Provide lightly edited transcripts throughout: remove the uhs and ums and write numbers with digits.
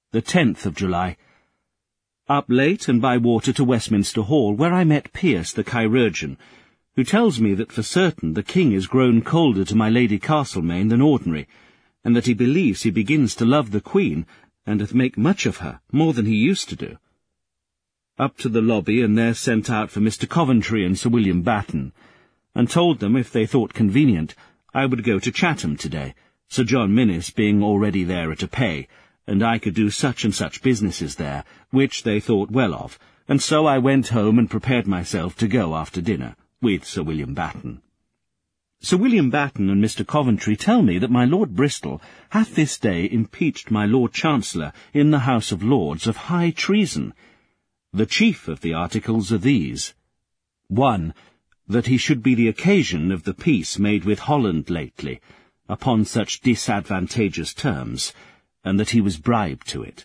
the 10th of July. Up late and by water to Westminster Hall, where I met Pierce the chirurgeon, who tells me that for certain the king is grown colder to my Lady Castlemaine than ordinary, and that he believes he begins to love the Queen, and doth make much of her, more than he used to do. Up to the lobby, and there sent out for Mr. Coventry and Sir William Batten, and told them, if they thought convenient, I would go to Chatham today, Sir John Minnis being already there at a pay, and I could do such and such businesses there, which they thought well of, and so I went home and prepared myself to go after dinner, with Sir William Batten. Sir William Batten and Mr. Coventry tell me that my Lord Bristol hath this day impeached my Lord Chancellor in the House of Lords of high treason. The chief of the articles are these: 1. That he should be the occasion of the peace made with Holland lately, upon such disadvantageous terms, and that he was bribed to it.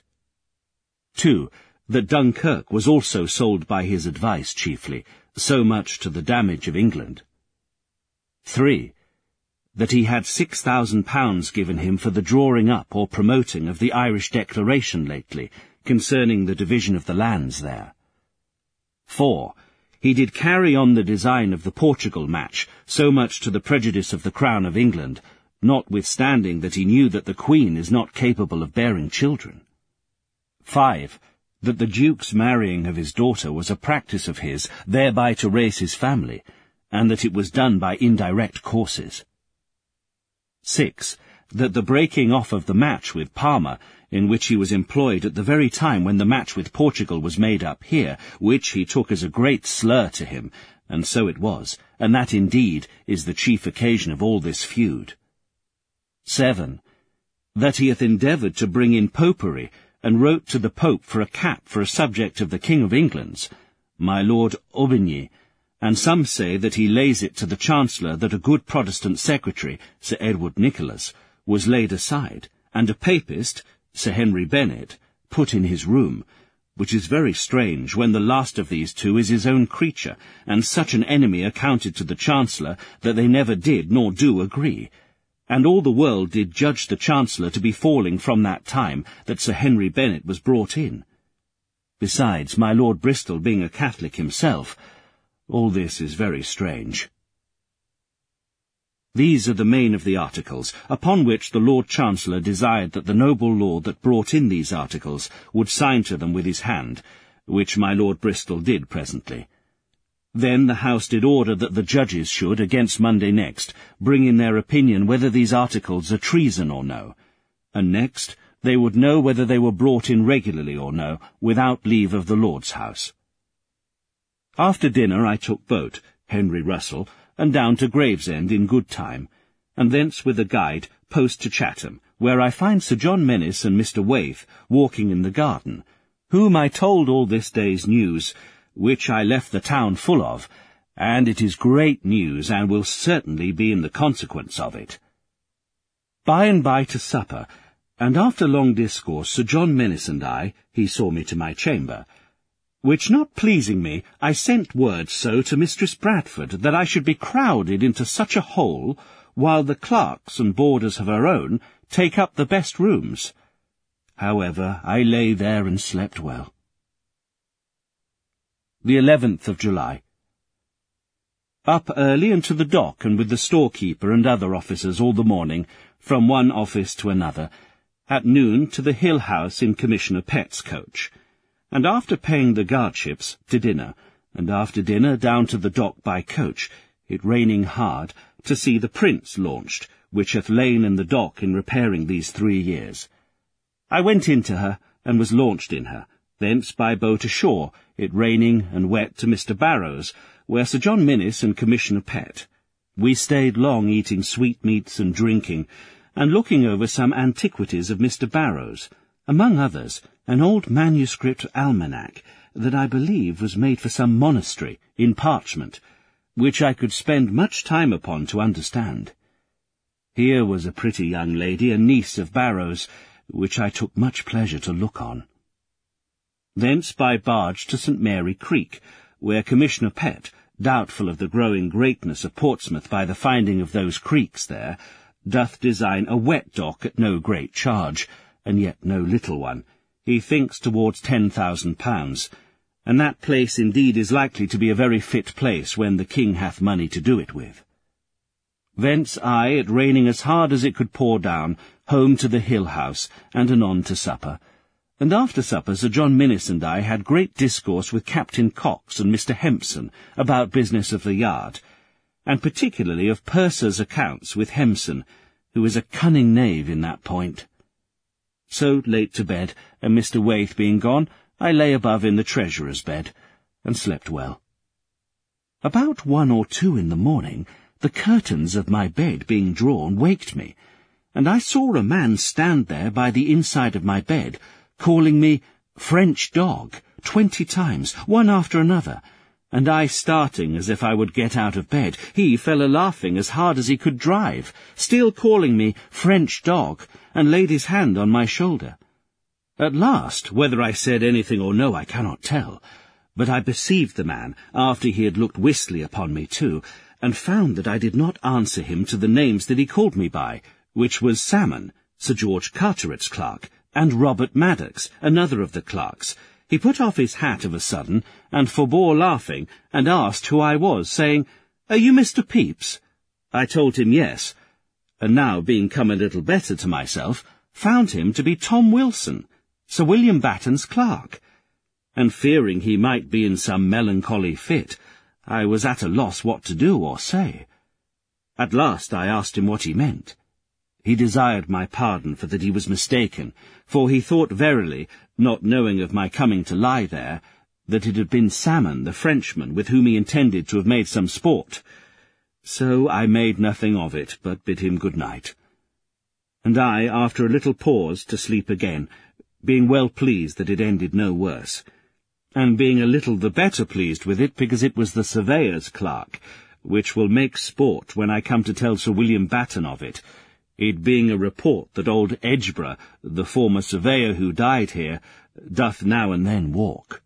2. That Dunkirk was also sold by his advice chiefly, so much to the damage of England. 3. That he had £6,000 given him for the drawing up or promoting of the Irish Declaration lately, concerning the division of the lands there. 4. He did carry on the design of the Portugal match, so much to the prejudice of the Crown of England, notwithstanding that he knew that the Queen is not capable of bearing children. 5. That the Duke's marrying of his daughter was a practice of his, thereby to raise his family, and that it was done by indirect courses. 6. That the breaking off of the match with Parma, in which he was employed at the very time when the match with Portugal was made up here, which he took as a great slur to him, and so it was, and that indeed is the chief occasion of all this feud. 7. That he hath endeavoured to bring in popery, and wrote to the Pope for a cap for a subject of the King of England's, my Lord Aubigny, and some say that he lays it to the Chancellor that a good Protestant secretary, Sir Edward Nicholas, was laid aside, and a Papist, Sir Henry Bennet, put in his room, which is very strange when the last of these two is his own creature, and such an enemy accounted to the Chancellor that they never did nor do agree. And all the world did judge the Chancellor to be falling from that time that Sir Henry Bennet was brought in. Besides, my Lord Bristol being a Catholic himself, all this is very strange. These are the main of the articles, upon which the Lord Chancellor desired that the noble lord that brought in these articles would sign to them with his hand, which my Lord Bristol did presently. Then the House did order that the judges should, against Monday next, bring in their opinion whether these articles are treason or no, and next they would know whether they were brought in regularly or no, without leave of the Lord's House. After dinner I took boat, Henry Russell, and down to Gravesend in good time, and thence with a guide post to Chatham, where I find Sir John Minnis and Mr. Waith walking in the garden, whom I told all this day's news, which I left the town full of, and it is great news, and will certainly be in the consequence of it. By and by to supper, and after long discourse Sir John Minnis and I, he saw me to my chamber, which not pleasing me, I sent word so to Mistress Bradford that I should be crowded into such a hole, while the clerks and boarders of her own take up the best rooms. However, I lay there and slept well. The 11th of July. Up early and to the dock, and with the storekeeper and other officers all the morning, from one office to another, at noon to the Hill House in Commissioner Pett's coach, and after paying the guardships, to dinner, and after dinner down to the dock by coach, it raining hard, to see the Prince launched, which hath lain in the dock in repairing these 3 years. I went into her, and was launched in her, thence by boat ashore, it raining and wet, to Mr. Barrow's, where Sir John Minnis and Commissioner Pett. We stayed long eating sweetmeats and drinking, and looking over some antiquities of Mr. Barrow's, among others, an old manuscript almanac that I believe was made for some monastery, in parchment, which I could spend much time upon to understand. Here was a pretty young lady, a niece of Barrow's, which I took much pleasure to look on. Thence by barge to St. Mary Creek, where Commissioner Pett, doubtful of the growing greatness of Portsmouth by the finding of those creeks there, doth design a wet dock at no great charge, and yet no little one, He thinks towards £10,000, and that place indeed is likely to be a very fit place when the king hath money to do it with. Thence I, it raining as hard as it could pour down, home to the Hill House, and anon to supper. And after supper Sir John Minnis and I had great discourse with Captain Cox and Mr. Hempson about business of the yard, and particularly of Purser's accounts with Hempson, who is a cunning knave in that point. So late to bed, and Mr. Waith being gone, I lay above in the treasurer's bed, and slept well. About 1 or 2 in the morning, the curtains of my bed being drawn waked me, and I saw a man stand there by the inside of my bed, calling me French dog 20 times, one after another, and I starting as if I would get out of bed, he fell a-laughing as hard as he could drive, still calling me French dog, and laid his hand on my shoulder. At last, whether I said anything or no I cannot tell, but I perceived the man, after he had looked wistly upon me too, and found that I did not answer him to the names that he called me by, which was Salmon, Sir George Carteret's clerk, and Robert Maddox, another of the clerks. He put off his hat of a sudden, and forbore laughing, and asked who I was, saying, "Are you Mr. Pepys?" I told him yes, and now, being come a little better to myself, found him to be Tom Wilson, Sir William Batten's clerk, and fearing he might be in some melancholy fit, I was at a loss what to do or say. At last I asked him what he meant. He desired my pardon for that he was mistaken, for he thought verily, not knowing of my coming to lie there, that it had been Salmon, the Frenchman, with whom he intended to have made some sport. So I made nothing of it, but bid him good night. And I, after a little pause, to sleep again, being well pleased that it ended no worse, and being a little the better pleased with it because it was the surveyor's clerk, which will make sport when I come to tell Sir William Batten of it, it being a report that old Edgeborough, the former surveyor who died here, doth now and then walk.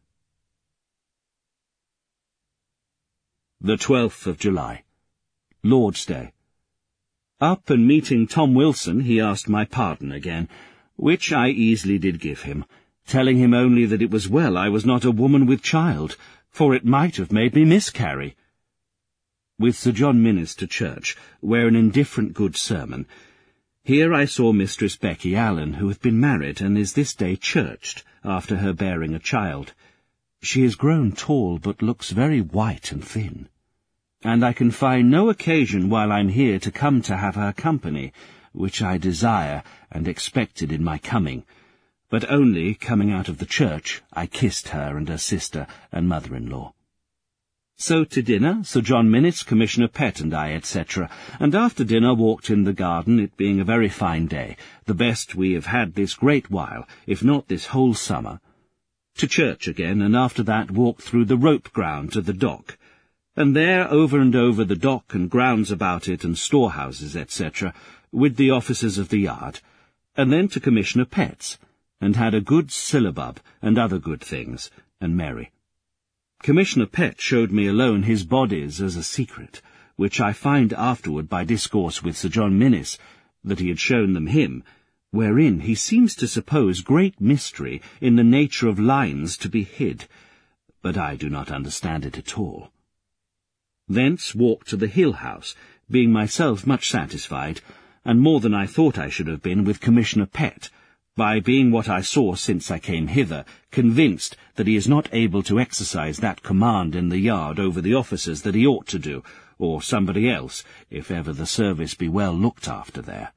The 12th of July, Lord's Day. Up and meeting Tom Wilson, he asked my pardon again, which I easily did give him, telling him only that it was well I was not a woman with child, for it might have made me miscarry. With Sir John Minnis to church, where an indifferent good sermon. Here I saw Mistress Becky Allen, who hath been married, and is this day churched, after her bearing a child. She is grown tall, but looks very white and thin. And I can find no occasion while I'm here to come to have her company, which I desire and expected in my coming, but only, coming out of the church, I kissed her and her sister and mother-in-law. So to dinner, Sir John Minnis, Commissioner Pett, and I, etc., and after dinner walked in the garden, it being a very fine day, the best we have had this great while, if not this whole summer. To church again, and after that walked through the rope ground to the dock, and there over and over the dock and grounds about it and storehouses, etc., with the officers of the yard, and then to Commissioner Pett's, and had a good syllabub and other good things, and merry. Commissioner Pett showed me alone his bodies as a secret, which I find afterward by discourse with Sir John Minnis, that he had shown them him, wherein he seems to suppose great mystery in the nature of lines to be hid, but I do not understand it at all. Thence walked to the Hill House, being myself much satisfied, and more than I thought I should have been with Commissioner Pett, by being what I saw since I came hither, convinced that he is not able to exercise that command in the yard over the officers that he ought to do, or somebody else, if ever the service be well looked after there.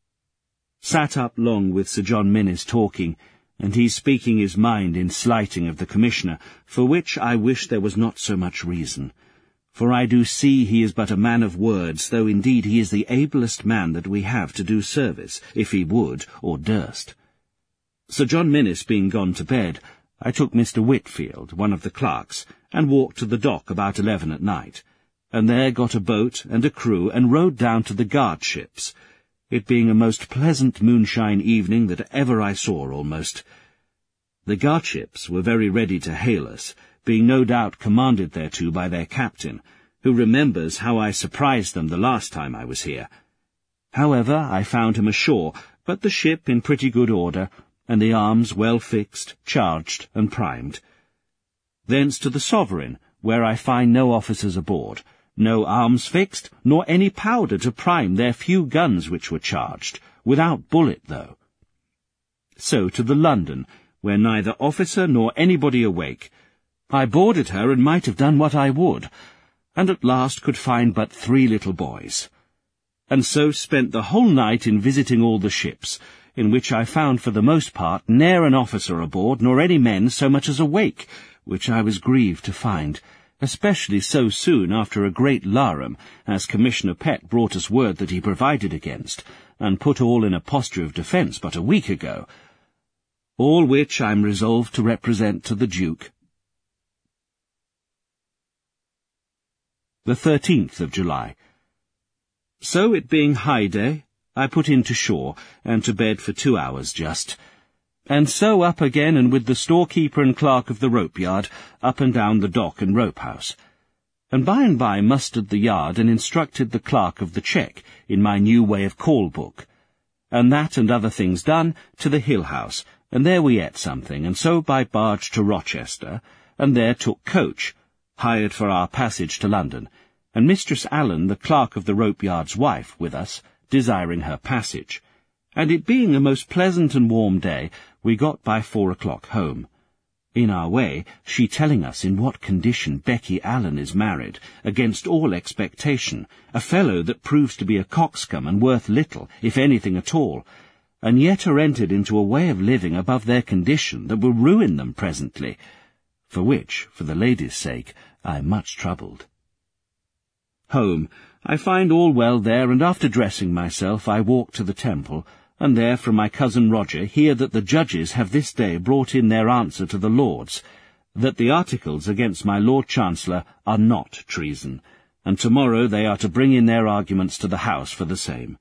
Sat up long with Sir John Minnis talking, and he speaking his mind in slighting of the Commissioner, for which I wish there was not so much reason. For I do see he is but a man of words, though indeed he is the ablest man that we have to do service, if he would or durst. Sir John Minnis being gone to bed, I took Mr. Whitfield, one of the clerks, and walked to the dock about 11 at night, and there got a boat and a crew, and rowed down to the guardships, it being a most pleasant moonshine evening that ever I saw almost. The guardships were very ready to hail us, being no doubt commanded thereto by their captain, who remembers how I surprised them the last time I was here. However, I found him ashore, but the ship in pretty good order, and the arms well fixed, charged, and primed. Thence to the Sovereign, where I find no officers aboard, no arms fixed, nor any powder to prime their few guns which were charged, without bullet though. So to the London, where neither officer nor anybody awake. I boarded her and might have done what I would, and at last could find but 3 little boys. And so spent the whole night in visiting all the ships, in which I found for the most part ne'er an officer aboard, nor any men so much as awake, which I was grieved to find, especially so soon after a great larum, as Commissioner Pett brought us word that he provided against, and put all in a posture of defence but a week ago. All which I'm resolved to represent to the Duke. The 13th of July. So it being high day, I put in to shore, and to bed for 2 hours just. And so up again, and with the storekeeper and clerk of the rope-yard, up and down the dock and rope-house. And by mustered the yard, and instructed the clerk of the check in my new way of call-book. And that and other things done, to the Hill-house, and there we ate something, and so by barge to Rochester, and there took coach, hired for our passage to London, and Mistress Allen, the clerk of the rope-yard's wife, with us, desiring her passage. And it being a most pleasant and warm day, we got by 4 o'clock home. In our way, she telling us in what condition Becky Allen is married, against all expectation, a fellow that proves to be a coxcomb and worth little, if anything at all, and yet are entered into a way of living above their condition that will ruin them presently, for which, for the lady's sake, I am much troubled. Home, I find all well there, and after dressing myself I walk to the Temple, and there from my cousin Roger hear that the judges have this day brought in their answer to the Lords, that the articles against my Lord Chancellor are not treason, and tomorrow they are to bring in their arguments to the House for the same.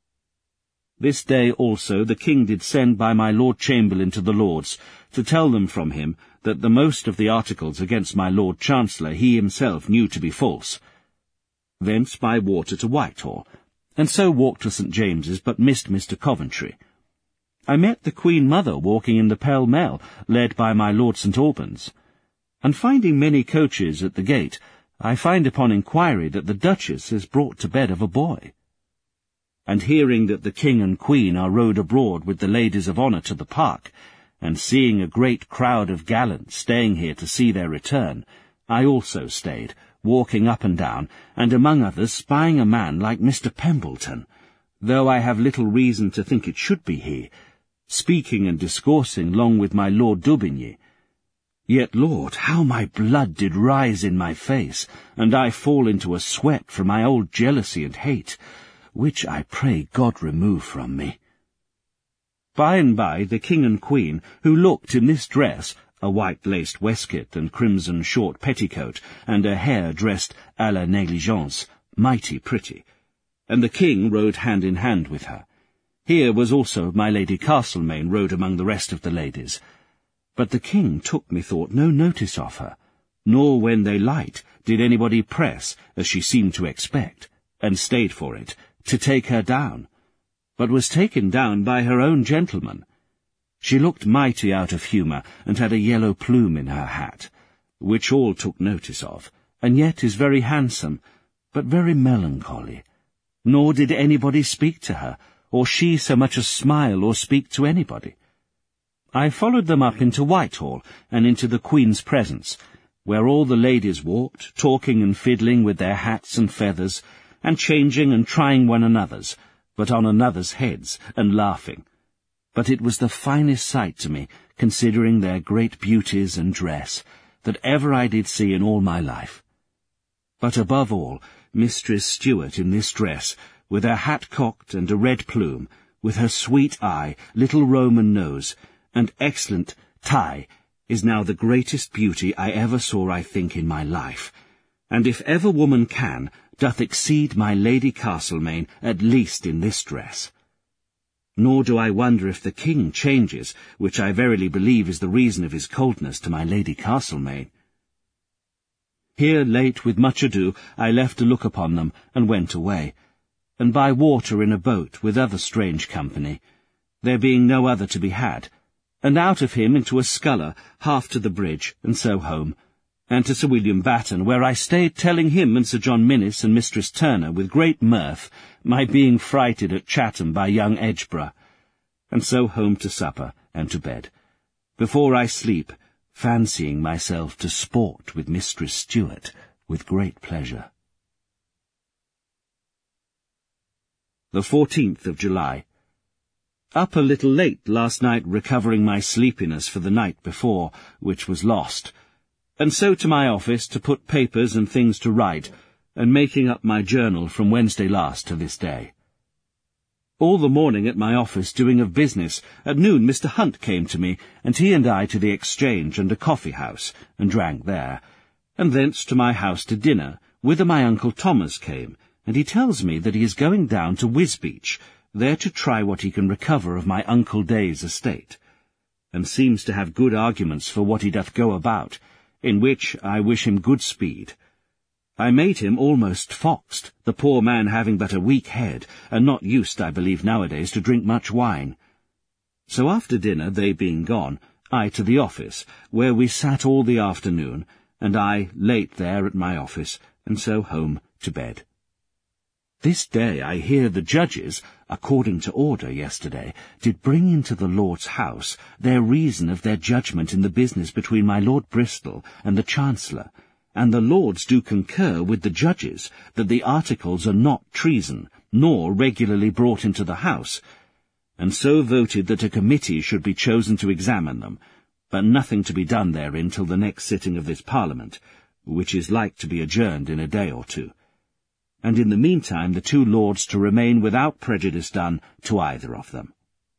This day also the King did send by my Lord Chamberlain to the Lords, to tell them from him that the most of the articles against my Lord Chancellor he himself knew to be false. Thence by water to Whitehall, and so walked to St. James's, but missed Mr. Coventry. I met the Queen Mother walking in the Pall Mall, led by my Lord St. Albans, and finding many coaches at the gate, I find upon inquiry that the Duchess is brought to bed of a boy. And hearing that the King and Queen are rode abroad with the ladies of honour to the park, and seeing a great crowd of gallants staying here to see their return, I also stayed, walking up and down, and among others spying a man like Mr. Pembleton, though I have little reason to think it should be he, speaking and discoursing long with my Lord d'Aubigny. Yet, Lord, how my blood did rise in my face, and I fall into a sweat from my old jealousy and hate, which I pray God remove from me. By and by the King and Queen, who looked in this dress, a white-laced waistcoat and crimson short petticoat, and a hair dressed à la negligence, mighty pretty, and the King rode hand in hand with her. Here was also my Lady Castlemaine rode among the rest of the ladies. But the King took, methought, no notice of her, nor when they light did anybody press, as she seemed to expect, and stayed for it, to take her down, but was taken down by her own gentleman. She looked mighty out of humour, and had a yellow plume in her hat, which all took notice of, and yet is very handsome, but very melancholy. Nor did anybody speak to her, or she so much as smile or speak to anybody. I followed them up into Whitehall, and into the Queen's presence, where all the ladies walked, talking and fiddling with their hats and feathers, and changing and trying one another's, but on another's heads, and laughing. But it was the finest sight to me, considering their great beauties and dress, that ever I did see in all my life. But above all, Mistress Stuart in this dress, with her hat cocked and a red plume, with her sweet eye, little Roman nose, and excellent tie, is now the greatest beauty I ever saw, I think, in my life, and if ever woman can, doth exceed my Lady Castlemaine, at least in this dress. Nor do I wonder if the King changes, which I verily believe is the reason of his coldness to my Lady Castlemaine. Here late with much ado I left to look upon them, and went away, and by water in a boat with other strange company, there being no other to be had, and out of him into a sculler, half to the bridge, and so home, and to Sir William Batten, where I stayed telling him and Sir John Minnis and Mistress Turner with great mirth my being frighted at Chatham by young Edgeborough, and so home to supper and to bed, before I sleep, fancying myself to sport with Mistress Stuart with great pleasure. The 14th of July. Up a little late last night, recovering my sleepiness for the night before, which was lost, and so to my office to put papers and things to right, and making up my journal from Wednesday last to this day. All the morning at my office doing of business. At noon Mr. Hunt came to me, and he and I to the Exchange and a coffee-house, and drank there, and thence to my house to dinner, whither my Uncle Thomas came, and he tells me that he is going down to Wisbeach, there to try what he can recover of my Uncle Day's estate, and seems to have good arguments for what he doth go about, in which I wish him good speed. I made him almost foxed, the poor man having but a weak head, and not used, I believe, nowadays to drink much wine. So after dinner, they being gone, I to the office, where we sat all the afternoon, and I late there at my office, and so home to bed. This day I hear the judges, according to order yesterday, did bring into the Lord's house their reason of their judgment in the business between my Lord Bristol and the Chancellor, and the Lords do concur with the judges that the articles are not treason, nor regularly brought into the house, and so voted that a committee should be chosen to examine them, but nothing to be done therein till the next sitting of this Parliament, which is like to be adjourned in a day or two, and in the meantime the two Lords to remain without prejudice done to either of them.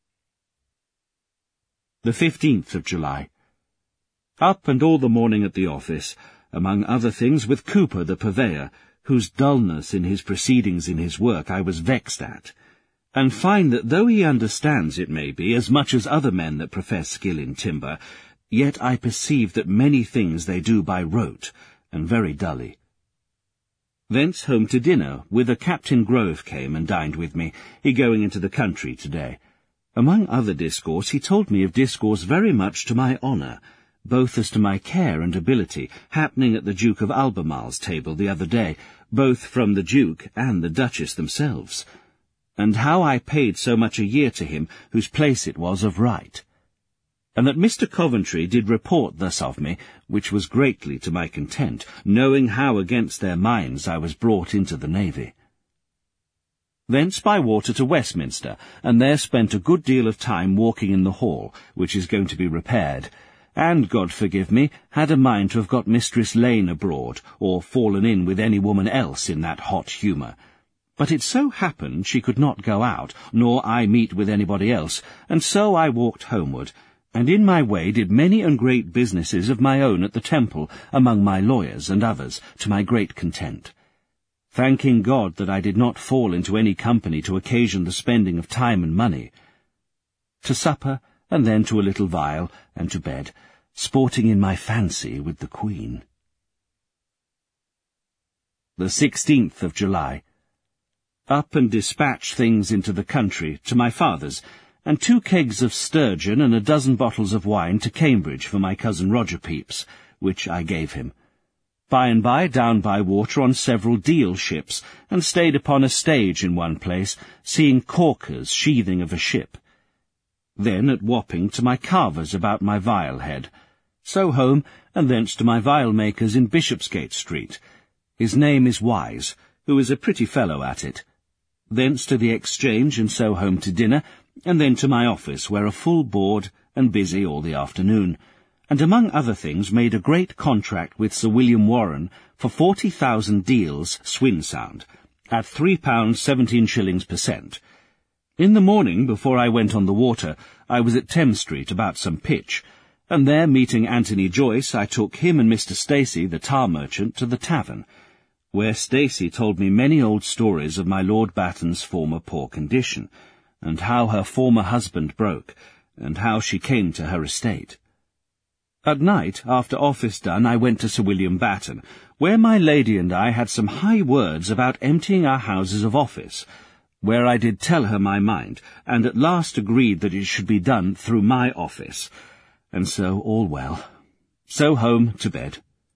The 15th of July. Up and all the morning at the office, among other things with Cooper the purveyor, whose dullness in his proceedings in his work I was vexed at, and find that though he understands, it may be, as much as other men that profess skill in timber, yet I perceive that many things they do by rote, and very dully. Thence home to dinner, whither Captain Grove came and dined with me, he going into the country to-day. Among other discourse, he told me of discourse very much to my honour, both as to my care and ability, happening at the Duke of Albemarle's table the other day, both from the Duke and the Duchess themselves, and how I paid so much a year to him, whose place it was of right, and that Mr. Coventry did report thus of me, which was greatly to my content, knowing how against their minds I was brought into the navy. Thence by water to Westminster, and there spent a good deal of time walking in the hall, which is going to be repaired, and, God forgive me, had a mind to have got Mistress Lane abroad, or fallen in with any woman else in that hot humour. But it so happened she could not go out, nor I meet with anybody else, and so I walked homeward, and in my way did many and great businesses of my own at the Temple, among my lawyers and others, to my great content, thanking God that I did not fall into any company to occasion the spending of time and money. To supper, and then to a little vial, and to bed, sporting in my fancy with the Queen. The 16th of July. Up and dispatched things into the country, to my father's, and 2 kegs of sturgeon and a dozen bottles of wine to Cambridge for my cousin Roger Pepys, which I gave him. By and by down by water on several deal ships, and stayed upon a stage in one place, seeing caulkers sheathing of a ship. Then at Wapping to my carver's about my vial head. So home, and thence to my vial maker's in Bishopsgate Street. His name is Wise, who is a pretty fellow at it. Thence to the Exchange, and so home to dinner, and then to my office, where a full board, and busy all the afternoon, and among other things made a great contract with Sir William Warren for 40,000 deals Swinsound, at £3 17 per cent. In the morning, before I went on the water, I was at Thames Street about some pitch, and there meeting Anthony Joyce, I took him and Mr. Stacey, the tar merchant, to the tavern, where Stacey told me many old stories of my Lord Batten's former poor condition, and how her former husband broke, and how she came to her estate. At night, after office done, I went to Sir William Batten, where my lady and I had some high words about emptying our houses of office, where I did tell her my mind, and at last agreed that it should be done through my office. And so all well. So home to bed.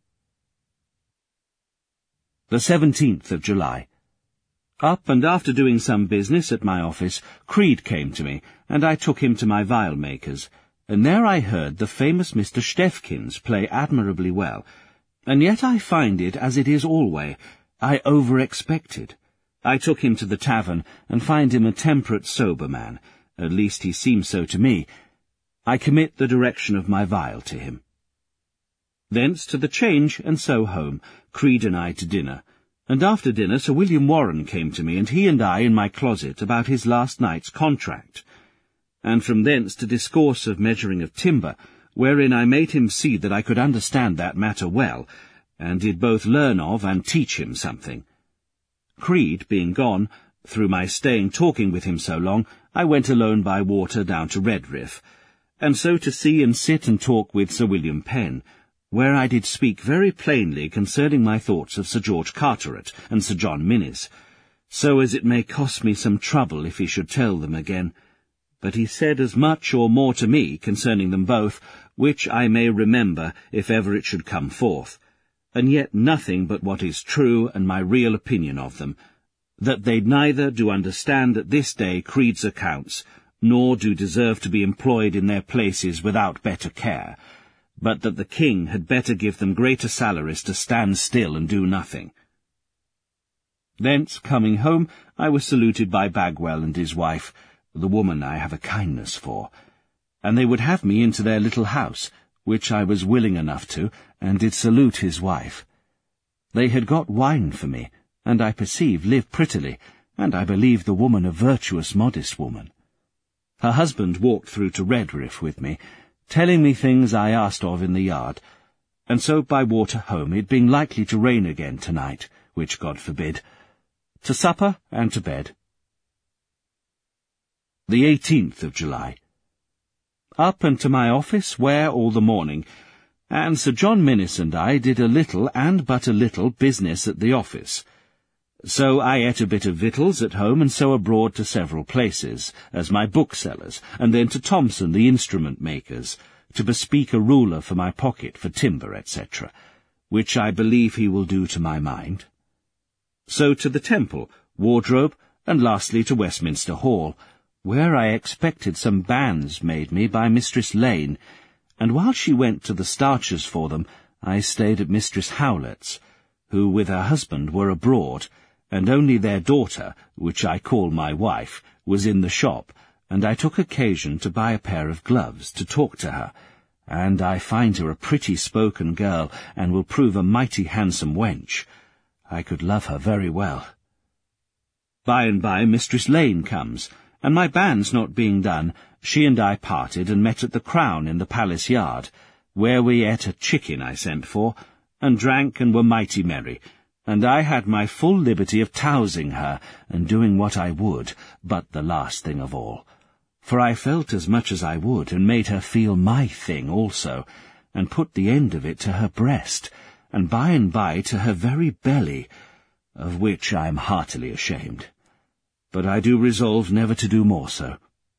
The 17th of July. Up, and after doing some business at my office, Creed came to me, and I took him to my viol-maker's, and there I heard the famous Mr. Steffkins play admirably well, and yet I find it as it is always, I over-expected. I took him to the tavern, and find him a temperate, sober man, at least he seems so to me. I commit the direction of my viol to him. Thence to the Change, and so home, Creed and I to dinner, and after dinner Sir William Warren came to me, and he and I in my closet about his last night's contract, and from thence to discourse of measuring of timber, wherein I made him see that I could understand that matter well, and did both learn of and teach him something. Creed being gone, through my staying talking with him so long, I went alone by water down to Redriff, and so to see and sit and talk with Sir William Penn, where I did speak very plainly concerning my thoughts of Sir George Carteret and Sir John Minnis, so as it may cost me some trouble if he should tell them again. But he said as much or more to me concerning them both, which I may remember if ever it should come forth, and yet nothing but what is true and my real opinion of them, that they neither do understand at this day Creed's accounts, nor do deserve to be employed in their places without better care, but that the king had better give them greater salaries to stand still and do nothing. Thence, coming home, I was saluted by Bagwell and his wife, the woman I have a kindness for, and they would have me into their little house, which I was willing enough to, and did salute his wife. They had got wine for me, and I perceive live prettily, and I believe the woman a virtuous, modest woman. Her husband walked through to Redriff with me, telling me things I asked of in the yard, and so by water home, it being likely to rain again tonight, which God forbid. To supper and to bed. The 18th of July. Up and to my office, where all the morning, and Sir John Minnis and I did a little and but a little business at the office. So I ate a bit of victuals at home, and so abroad to several places, as my booksellers, and then to Thomson the instrument-makers, to bespeak a ruler for my pocket for timber, etc., which I believe he will do to my mind. So to the Temple, wardrobe, and lastly to Westminster Hall, where I expected some bands made me by Mistress Lane, and while she went to the starchers for them, I stayed at Mistress Howlett's, who with her husband were abroad, and only their daughter, which I call my wife, was in the shop, and I took occasion to buy a pair of gloves to talk to her, and I find her a pretty-spoken girl, and will prove a mighty handsome wench. I could love her very well. By and by Mistress Lane comes, and my banns not being done, she and I parted and met at the Crown in the palace yard, where we ate a chicken I sent for, and drank and were mighty merry, and I had my full liberty of tousing her, and doing what I would, but the last thing of all. For I felt as much as I would, and made her feel my thing also, and put the end of it to her breast, and by and by to her very belly, of which I am heartily ashamed. But I do resolve never to do more so.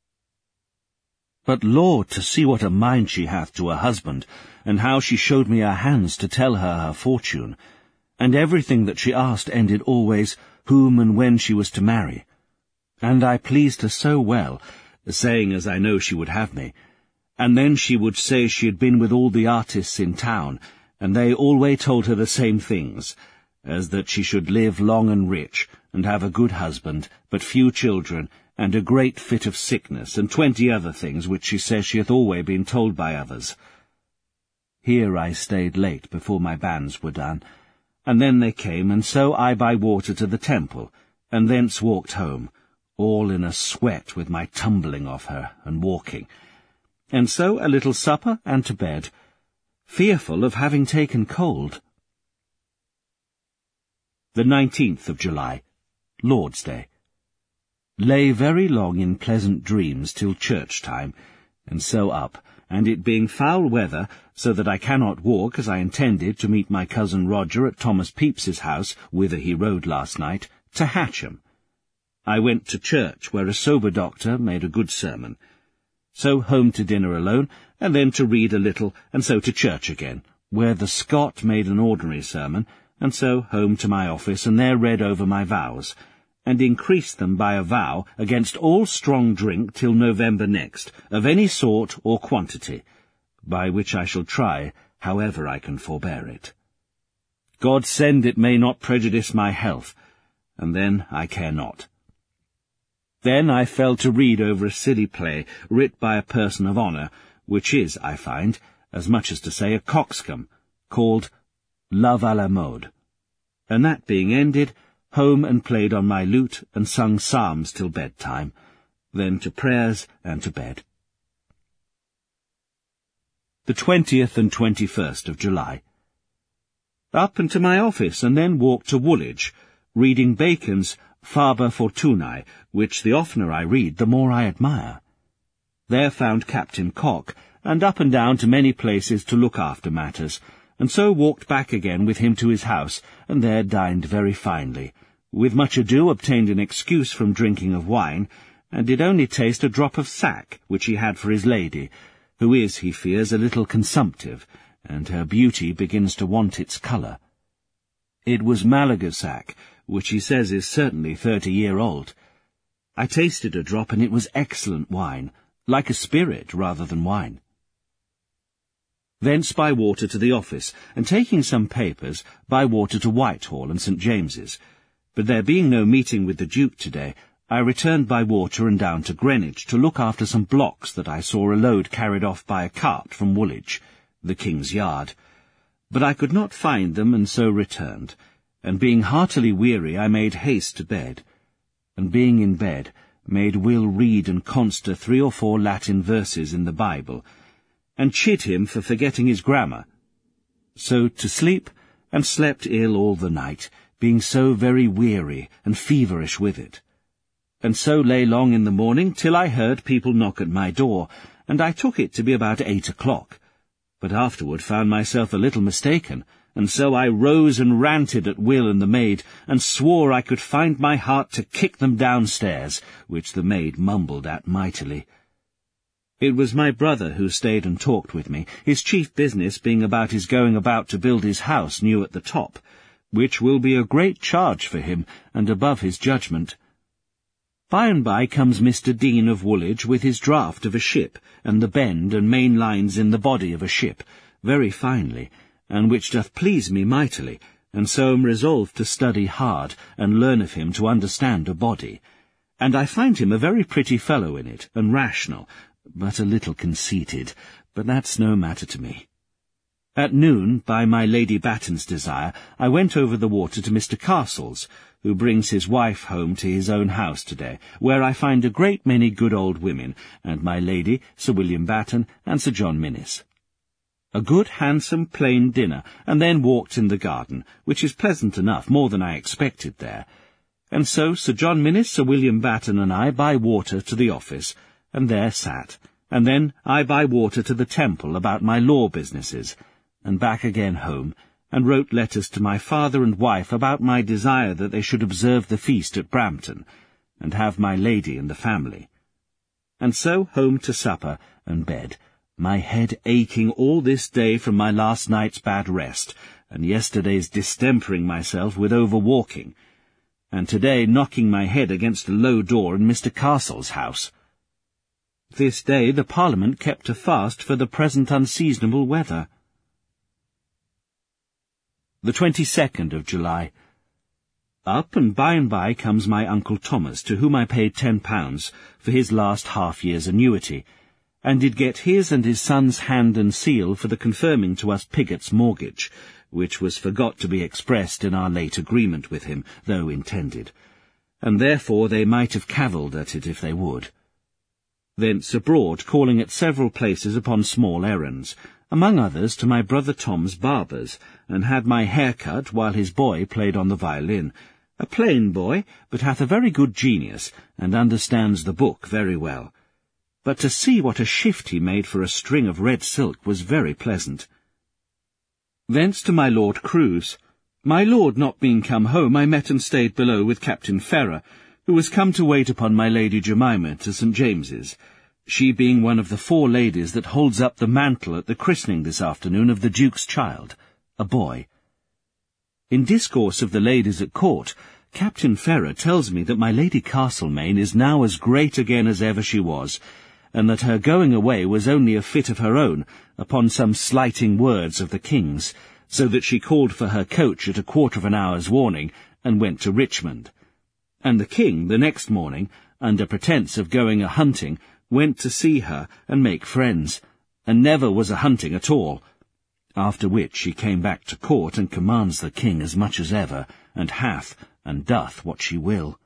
But Lord, to see what a mind she hath to her husband, and how she showed me her hands to tell her fortune, and everything that she asked ended always whom and when she was to marry. And I pleased her so well, saying as I know she would have me, and then she would say she had been with all the artists in town, and they always told her the same things, as that she should live long and rich, and have a good husband, but few children, and a great fit of sickness, and 20 other things which she says she hath always been told by others. Here I stayed late before my banns were done, and then they came, and so I by water to the Temple, and thence walked home, all in a sweat with my tumbling of her, and walking, and so a little supper and to bed, fearful of having taken cold. The 19th of July, Lord's Day. Lay very long in pleasant dreams till church time, and so up, and it being foul weather, so that I cannot walk as I intended to meet my cousin Roger at Thomas Pepys's house, whither he rode last night, to Hatcham. I went to church, where a sober doctor made a good sermon. So home to dinner alone, and then to read a little, and so to church again, where the Scot made an ordinary sermon, and so home to my office, and there read over my vows, and increased them by a vow against all strong drink till November next, of any sort or quantity, by which I shall try, however I can forbear it. God send it may not prejudice my health, and then I care not. Then I fell to read over a silly play writ by a person of honour, which is, I find, as much as to say a coxcomb, called Love à la Mode. And that being ended, home and played on my lute and sung psalms till bedtime, then to prayers and to bed. The 20th and 21st of July. Up and to my office, and then walked to Woolwich, reading Bacon's Faber Fortunae, which the oftener I read, the more I admire. There found Captain Cock, and up and down to many places to look after matters, and so walked back again with him to his house, and there dined very finely. With much ado obtained an excuse from drinking of wine, and did only taste a drop of sack, which he had for his lady, who is, he fears, a little consumptive, and her beauty begins to want its colour. It was Malaga sack, which he says is certainly 30-year-old. I tasted a drop, and it was excellent wine, like a spirit rather than wine. Thence by water to the office, and taking some papers, by water to Whitehall and St. James's. But there being no meeting with the Duke today, I returned by water and down to Greenwich to look after some blocks that I saw a load carried off by a cart from Woolwich, the King's Yard. But I could not find them, and so returned, and being heartily weary, I made haste to bed, and being in bed, made Will read and conster 3 or 4 Latin verses in the Bible, and chid him for forgetting his grammar. So to sleep, and slept ill all the night, being so very weary and feverish with it. And so lay long in the morning, till I heard people knock at my door, and I took it to be about 8 o'clock, but afterward found myself a little mistaken, and so I rose and ranted at Will and the maid, and swore I could find my heart to kick them downstairs, which the maid mumbled at mightily. It was my brother who stayed and talked with me, his chief business being about his going about to build his house new at the top, which will be a great charge for him, and above his judgment. By and by comes Mr. Dean of Woolwich with his draught of a ship, and the bend and main lines in the body of a ship, very finely, and which doth please me mightily, and so am resolved to study hard, and learn of him to understand a body. And I find him a very pretty fellow in it, and rational, but a little conceited, but that's no matter to me. At noon, by my Lady Batten's desire, I went over the water to Mr. Castle's, who brings his wife home to his own house today, where I find a great many good old women, and my lady, Sir William Batten, and Sir John Minnis. A good, handsome, plain dinner, and then walked in the garden, which is pleasant enough, more than I expected there. And so Sir John Minnis, Sir William Batten, and I by water to the office, and there sat, and then I by water to the Temple about my law businesses, and back again home, and wrote letters to my father and wife about my desire that they should observe the feast at Brampton, and have my lady and the family. And so home to supper and bed, my head aching all this day from my last night's bad rest, and yesterday's distempering myself with over-walking, and today knocking my head against a low door in Mr. Castle's house. This day the Parliament kept a fast for the present unseasonable weather. The 22nd of July. Up, and by comes my Uncle Thomas, to whom I paid £10 for his last half-year's annuity, and did get his and his son's hand and seal for the confirming to us Piggott's mortgage, which was forgot to be expressed in our late agreement with him, though intended, and therefore they might have cavilled at it if they would. Thence abroad, calling at several places upon small errands, among others to my brother Tom's barber's, and had my hair cut while his boy played on the violin, a plain boy, but hath a very good genius, and understands the book very well. But to see what a shift he made for a string of red silk was very pleasant. Thence to my Lord Crewe's. My lord not being come home, I met and stayed below with Captain Ferrer, who was come to wait upon my Lady Jemima to St. James's, she being one of the 4 ladies that holds up the mantle at the christening this afternoon of the Duke's child, a boy. In discourse of the ladies at court, Captain Ferrer tells me that my Lady Castlemaine is now as great again as ever she was, and that her going away was only a fit of her own, upon some slighting words of the King's, so that she called for her coach at a quarter of an hour's warning, and went to Richmond. And the King, the next morning, under pretence of going a-hunting, went to see her and make friends, and never was a-hunting at all. After which she came back to court and commands the King as much as ever, and hath and doth what she will.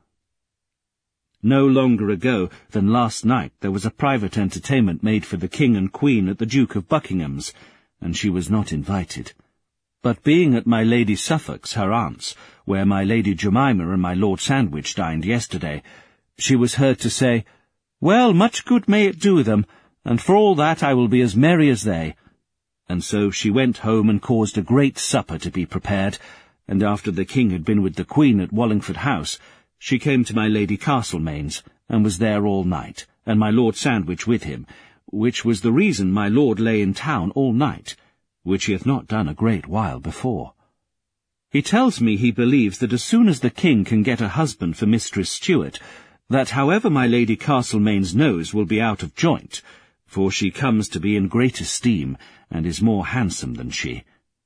No longer ago than last night there was a private entertainment made for the King and Queen at the Duke of Buckingham's, and she was not invited. But being at my Lady Suffolk's, her aunt's, where my Lady Jemima and my Lord Sandwich dined yesterday, she was heard to say, "Well, much good may it do them, and for all that I will be as merry as they." And so she went home and caused a great supper to be prepared, and after the King had been with the Queen at Wallingford House, she came to my Lady Castlemaine's, and was there all night, and my Lord Sandwich with him, which was the reason my lord lay in town all night, which he hath not done a great while before. He tells me he believes that as soon as the King can get a husband for Mistress Stuart, that however my Lady Castlemaine's nose will be out of joint, for she comes to be in great esteem, and is more handsome than she.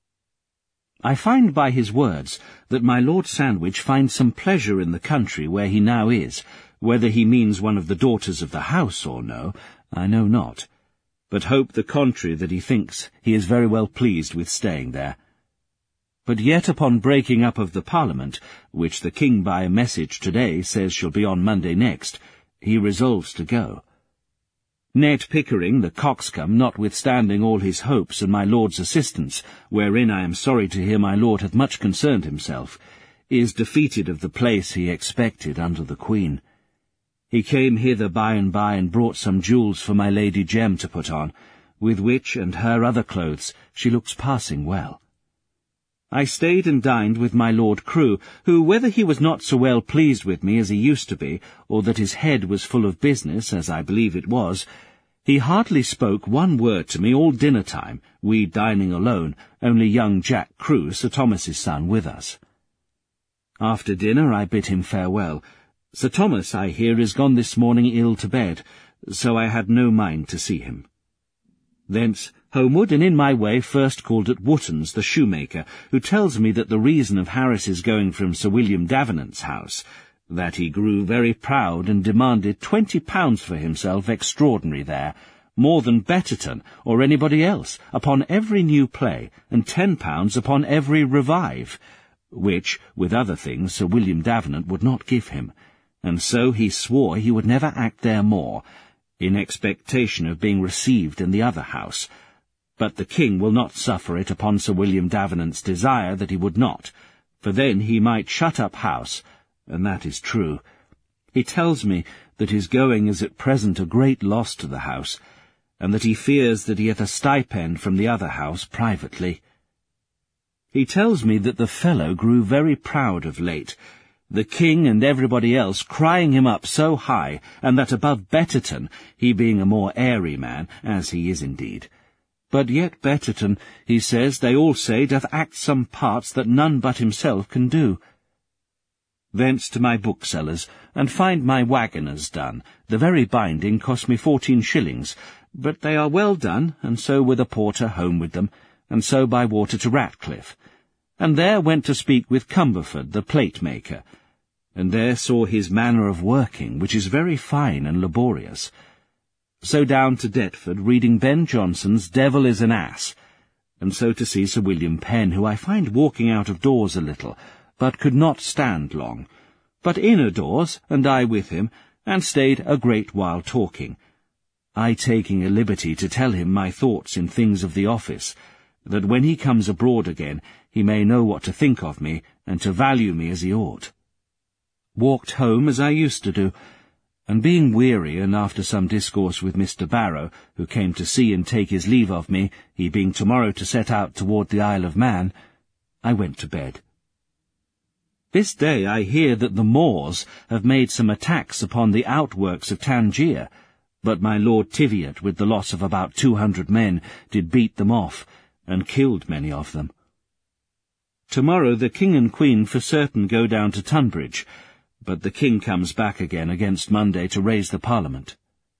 I find by his words that my Lord Sandwich finds some pleasure in the country where he now is. Whether he means one of the daughters of the house or no, I know not, but hope the contrary, that he thinks he is very well pleased with staying there. But yet upon breaking up of the Parliament, which the King by a message today says shall be on Monday next, he resolves to go. Ned Pickering, the coxcomb, notwithstanding all his hopes and my lord's assistance, wherein I am sorry to hear my lord hath much concerned himself, is defeated of the place he expected under the Queen. He came hither by and brought some jewels for my Lady Jem to put on, with which and her other clothes she looks passing well. I stayed and dined with my Lord Crewe, who, whether he was not so well pleased with me as he used to be, or that his head was full of business, as I believe it was, he hardly spoke one word to me all dinner-time, we dining alone, only young Jack Crewe, Sir Thomas's son, with us. After dinner I bid him farewell. Sir Thomas, I hear, is gone this morning ill to bed, so I had no mind to see him. Thence homeward, and in my way first called at Wotton's, the shoemaker, who tells me that the reason of Harris's going from Sir William Davenant's house, that he grew very proud and demanded £20 for himself extraordinary there, more than Betterton or anybody else, upon every new play, and £10 upon every revive, which, with other things, Sir William Davenant would not give him, and so he swore he would never act there more, in expectation of being received in the other house. But the King will not suffer it upon Sir William Davenant's desire that he would not, for then he might shut up house, and that is true. He tells me that his going is at present a great loss to the house, and that he fears that he hath a stipend from the other house privately. He tells me that the fellow grew very proud of late, the King and everybody else crying him up so high, and that above Betterton, he being a more airy man, as he is indeed. But yet Betterton, he says, they all say, doth act some parts that none but himself can do. Thence to my bookseller's, and find my waggoners done. The very binding cost me 14 shillings, but they are well done, and so with a porter home with them, and so by water to Ratcliffe. And there went to speak with Cumberford, the plate-maker, and there saw his manner of working, which is very fine and laborious. So down to Deptford, reading Ben Jonson's Devil is an Ass, and so to see Sir William Penn, who I find walking out of doors a little, but could not stand long, but inner doors, and I with him, and stayed a great while talking, I taking a liberty to tell him my thoughts in things of the office, that when he comes abroad again he may know what to think of me, and to value me as he ought. Walked home as I used to do, and being weary, and after some discourse with Mr. Barrow, who came to see and take his leave of me, he being tomorrow to set out toward the Isle of Man, I went to bed. This day I hear that the Moors have made some attacks upon the outworks of Tangier, but my Lord Teviot, with the loss of about 200 men, did beat them off, and killed many of them. Tomorrow the King and Queen for certain go down to Tunbridge, but the King comes back again against Monday to raise the Parliament.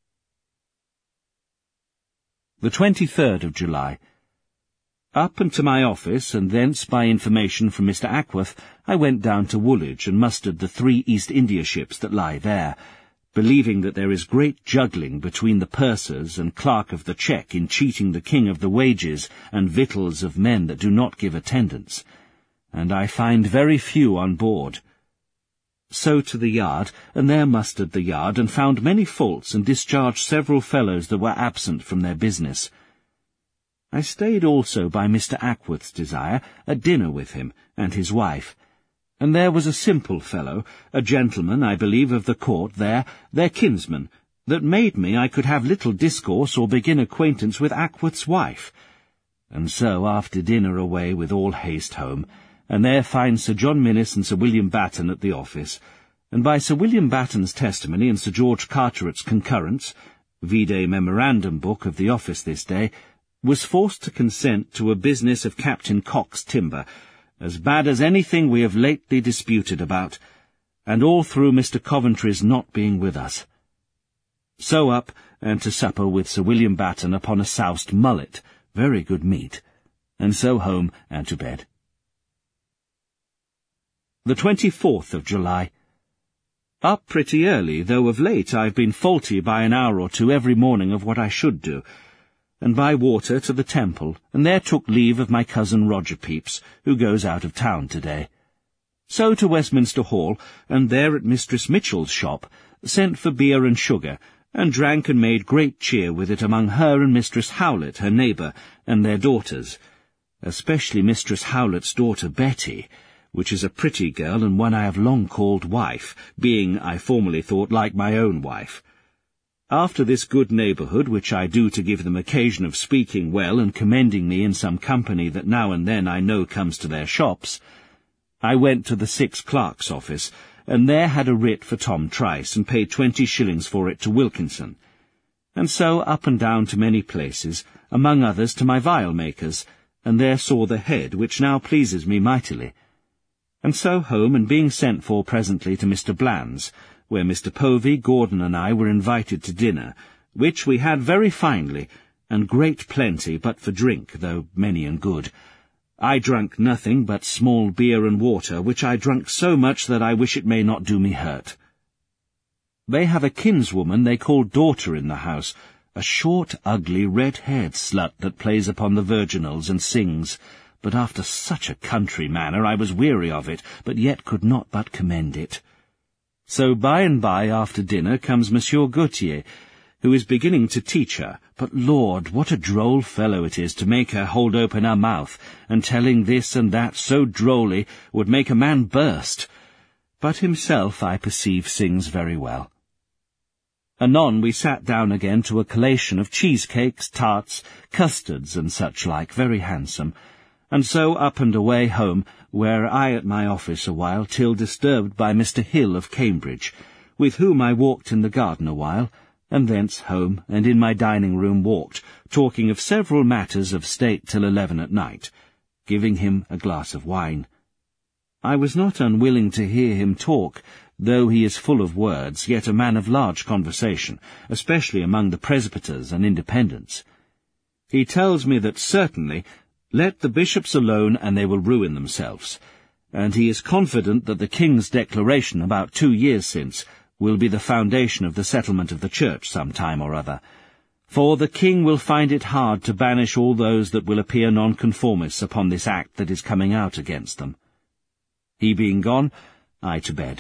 The 23rd of July. Up and to my office, and thence by information from Mr. Ackworth, I went down to Woolwich and mustered the 3 East India ships that lie there, believing that there is great juggling between the pursers and clerk of the check in cheating the King of the wages and victuals of men that do not give attendance, and I find very few on board. So to the yard, and there mustered the yard, and found many faults, and discharged several fellows that were absent from their business. I stayed also by Mr. Ackworth's desire at dinner with him and his wife, and there was a simple fellow, a gentleman, I believe, of the court there, their kinsman, that made me I could have little discourse or begin acquaintance with Ackworth's wife. And so after dinner away with all haste home, and there find Sir John Minnis and Sir William Batten at the office, and by Sir William Batten's testimony and Sir George Carteret's concurrence, vide memorandum book of the office this day, was forced to consent to a business of Captain Cock's timber, as bad as anything we have lately disputed about, and all through Mr. Coventry's not being with us. So up, and to supper with Sir William Batten upon a soused mullet, very good meat, and so home and to bed. The 24th of July. Up pretty early, though of late I have been faulty by an hour or two every morning of what I should do, and by water to the Temple, and there took leave of my cousin Roger Pepys, who goes out of town today. So to Westminster Hall, and there at Mistress Mitchell's shop, sent for beer and sugar, and drank and made great cheer with it among her and Mistress Howlet, her neighbour, and their daughters, especially Mistress Howlet's daughter Betty, which is a pretty girl and one I have long called wife, being, I formerly thought, like my own wife. After this good neighbourhood, which I do to give them occasion of speaking well and commending me in some company that now and then I know comes to their shops, I went to the 6 Clerk's office, and there had a writ for Tom Trice, and paid 20 shillings for it to Wilkinson. And so up and down to many places, among others to my vial-maker's, and there saw the head, which now pleases me mightily. And so home, and being sent for presently to Mr. Bland's, where Mr. Povey, Gordon, and I were invited to dinner, which we had very finely, and great plenty but for drink, though many and good. I drunk nothing but small beer and water, which I drunk so much that I wish it may not do me hurt. They have a kinswoman they call daughter in the house, a short, ugly, red-haired slut that plays upon the virginals and sings, but after such a country manner I was weary of it, but yet could not but commend it. So by and by after dinner comes Monsieur Gautier, who is beginning to teach her, but Lord, what a droll fellow it is to make her hold open her mouth, and telling this and that so drolly would make a man burst. But himself, I perceive, sings very well. Anon we sat down again to a collation of cheesecakes, tarts, custards, and such like, very handsome, and so up and away home, where I at my office a while, till disturbed by Mr. Hill of Cambridge, with whom I walked in the garden a while, and thence home, and in my dining-room walked, talking of several matters of state till 11 at night, giving him a glass of wine. I was not unwilling to hear him talk, though he is full of words, yet a man of large conversation, especially among the presbyters and independents. He tells me that certainly, let the bishops alone and they will ruin themselves, and he is confident that the King's declaration about 2 years since will be the foundation of the settlement of the Church some time or other, for the King will find it hard to banish all those that will appear nonconformists upon this act that is coming out against them. He being gone, I to bed.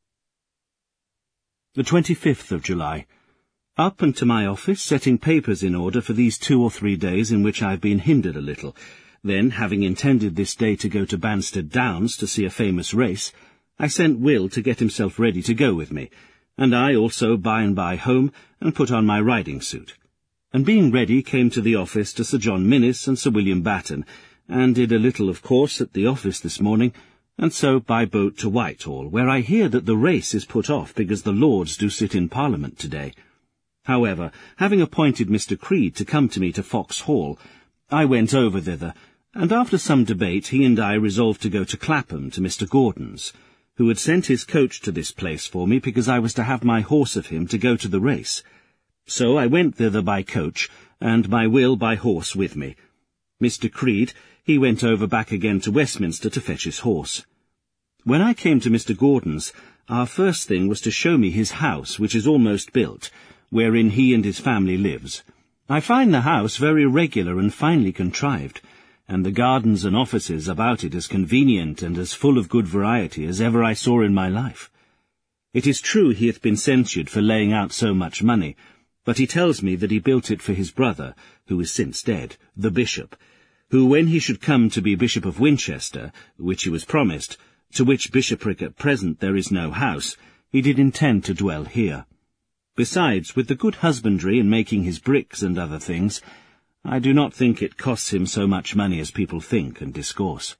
The 25th of July. Up and to my office, setting papers in order for these 2 or 3 days in which I have been hindered a little. Then, having intended this day to go to Banstead Downs to see a famous race, I sent Will to get himself ready to go with me, and I also by and by home and put on my riding suit, and being ready came to the office to Sir John Minnis and Sir William Batten, and did a little, of course, at the office this morning, and so by boat to Whitehall, where I hear that the race is put off because the Lords do sit in Parliament today. However, having appointed Mr. Creed to come to me to Foxhall, I went over thither, and after some debate he and I resolved to go to Clapham to Mr. Gordon's, who had sent his coach to this place for me because I was to have my horse of him to go to the race. So I went thither by coach, and my Will by horse with me. Mr. Creed, he went over back again to Westminster to fetch his horse. When I came to Mr. Gordon's, our first thing was to show me his house, which is almost built, wherein he and his family lives. I find the house very regular and finely contrived, and the gardens and offices about it as convenient and as full of good variety as ever I saw in my life. It is true he hath been censured for laying out so much money, but he tells me that he built it for his brother, who is since dead, the bishop, who, when he should come to be Bishop of Winchester, which he was promised, to which bishopric at present there is no house, he did intend to dwell here. Besides, with the good husbandry in making his bricks and other things, I do not think it costs him so much money as people think and discourse.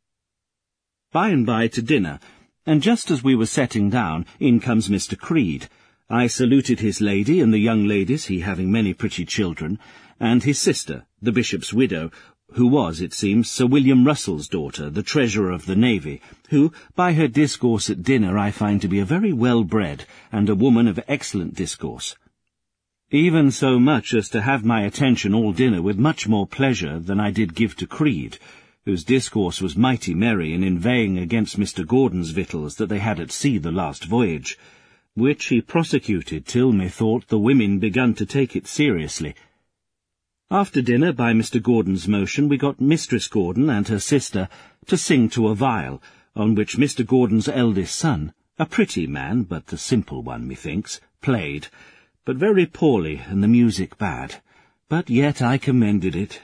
By and by to dinner, and just as we were setting down, in comes Mr. Creed. I saluted his lady and the young ladies, he having many pretty children, and his sister, the bishop's widow, who was, it seems, Sir William Russell's daughter, the Treasurer of the Navy, who, by her discourse at dinner, I find to be a very well-bred and a woman of excellent discourse. Even so much as to have my attention all dinner with much more pleasure than I did give to Creed, whose discourse was mighty merry in inveighing against Mr. Gordon's victuals that they had at sea the last voyage, which he prosecuted till methought the women begun to take it seriously. After dinner, by Mr. Gordon's motion, we got Mistress Gordon and her sister to sing to a viol, on which Mr. Gordon's eldest son, a pretty man, but a simple one, methinks, played, but very poorly, and the music bad. But yet I commended it.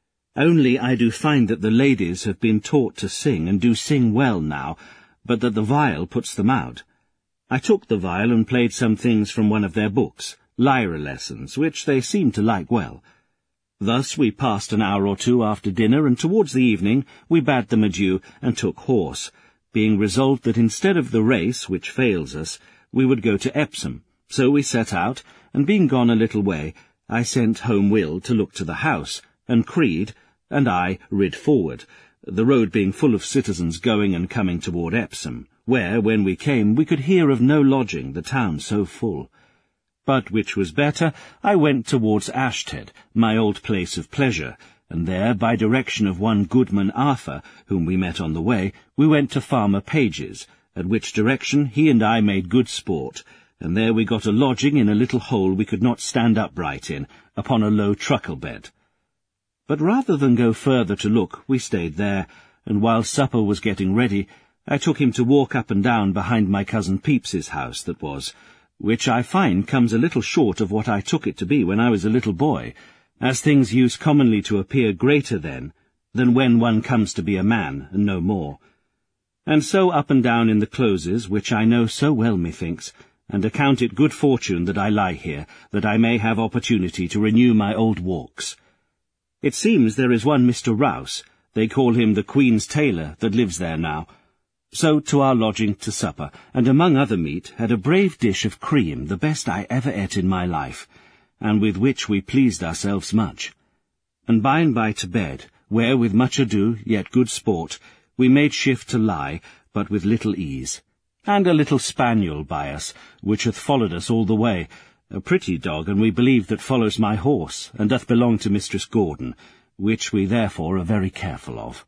Only I do find that the ladies have been taught to sing, and do sing well now, but that the viol puts them out. I took the viol and played some things from one of their books, lyra lessons, which they seemed to like well. Thus we passed an hour or two after dinner, and towards the evening we bade them adieu and took horse, being resolved that instead of the race, which fails us, we would go to Epsom. So we set out, and being gone a little way, I sent home Will to look to the house, and Creed and I rid forward, the road being full of citizens going and coming toward Epsom, where, when we came, we could hear of no lodging, the town so full. But, which was better, I went towards Ashted, my old place of pleasure, and there, by direction of one Goodman Arthur, whom we met on the way, we went to Farmer Page's, at which direction he and I made good sport, and there we got a lodging in a little hole we could not stand upright in, upon a low truckle bed. But rather than go further to look, we stayed there, and while supper was getting ready, I took him to walk up and down behind my cousin Pepys's house that was, which I find comes a little short of what I took it to be when I was a little boy, as things used commonly to appear greater then than when one comes to be a man, and no more. And so up and down in the closes, which I know so well, methinks, and account it good fortune that I lie here, that I may have opportunity to renew my old walks. It seems there is one Mr. Rouse, they call him the Queen's tailor, that lives there now. So to our lodging to supper, and among other meat had a brave dish of cream, the best I ever ate in my life, and with which we pleased ourselves much. And by to bed, where with much ado, yet good sport, we made shift to lie, but with little ease. And a little spaniel by us, which hath followed us all the way, a pretty dog, and we believe that follows my horse, and doth belong to Mistress Gordon, which we therefore are very careful of.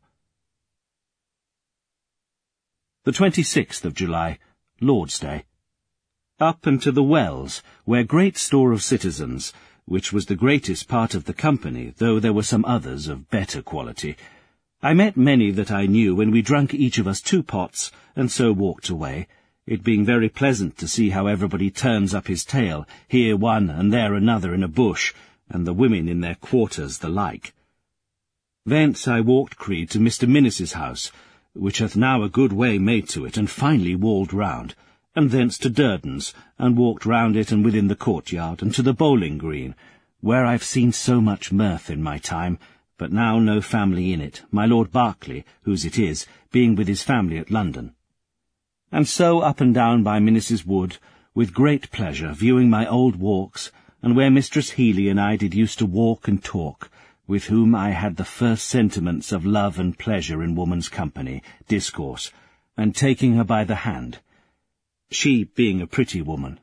The 26th of July, Lord's Day. Up and to the Wells, where great store of citizens, which was the greatest part of the company, though there were some others of better quality. I met many that I knew when we drunk each of us 2 pots, and so walked away, it being very pleasant to see how everybody turns up his tail, here one and there another in a bush, and the women in their quarters the like. Thence I walked Creed to Mr. Minnis's house, which hath now a good way made to it, and finely walled round, and thence to Durden's, and walked round it and within the courtyard, and to the bowling green, where I've seen so much mirth in my time, but now no family in it, my Lord Berkeley, whose it is, being with his family at London. And so up and down by Minnis's Wood, with great pleasure, viewing my old walks, and where Mistress Healy and I did used to walk and talk, with whom I had the first sentiments of love and pleasure in woman's company, discourse, and taking her by the hand, she being a pretty woman.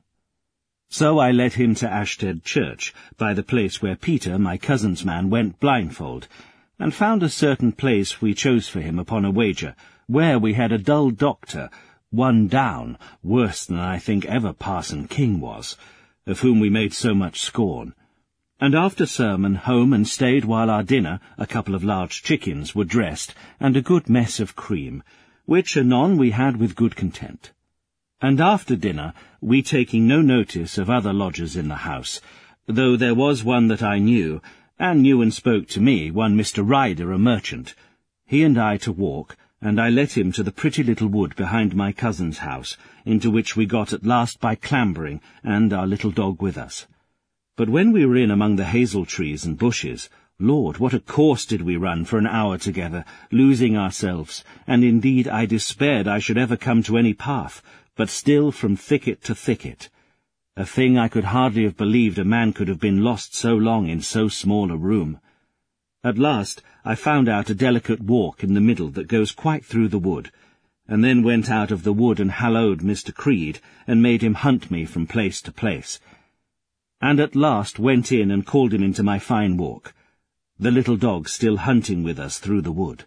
So I led him to Ashted Church, by the place where Peter, my cousin's man, went blindfold, and found a certain place we chose for him upon a wager, where we had a dull doctor, one down, worse than I think ever Parson King was, of whom we made so much scorn. And after sermon home and stayed while our dinner, a couple of large chickens, were dressed, and a good mess of cream, which anon we had with good content. And after dinner, we taking no notice of other lodgers in the house, though there was one that I knew, and knew and spoke to me, one Mr. Ryder, a merchant, he and I to walk, and I let him to the pretty little wood behind my cousin's house, into which we got at last by clambering, and our little dog with us. But when we were in among the hazel trees and bushes, Lord, what a course did we run for an hour together, losing ourselves, and indeed I despaired I should ever come to any path, but still from thicket to thicket. A thing I could hardly have believed a man could have been lost so long in so small a room. At last I found out a delicate walk in the middle that goes quite through the wood, and then went out of the wood and hallooed Mr. Creed, and made him hunt me from place to place, and at last went in and called him into my fine walk, the little dog still hunting with us through the wood.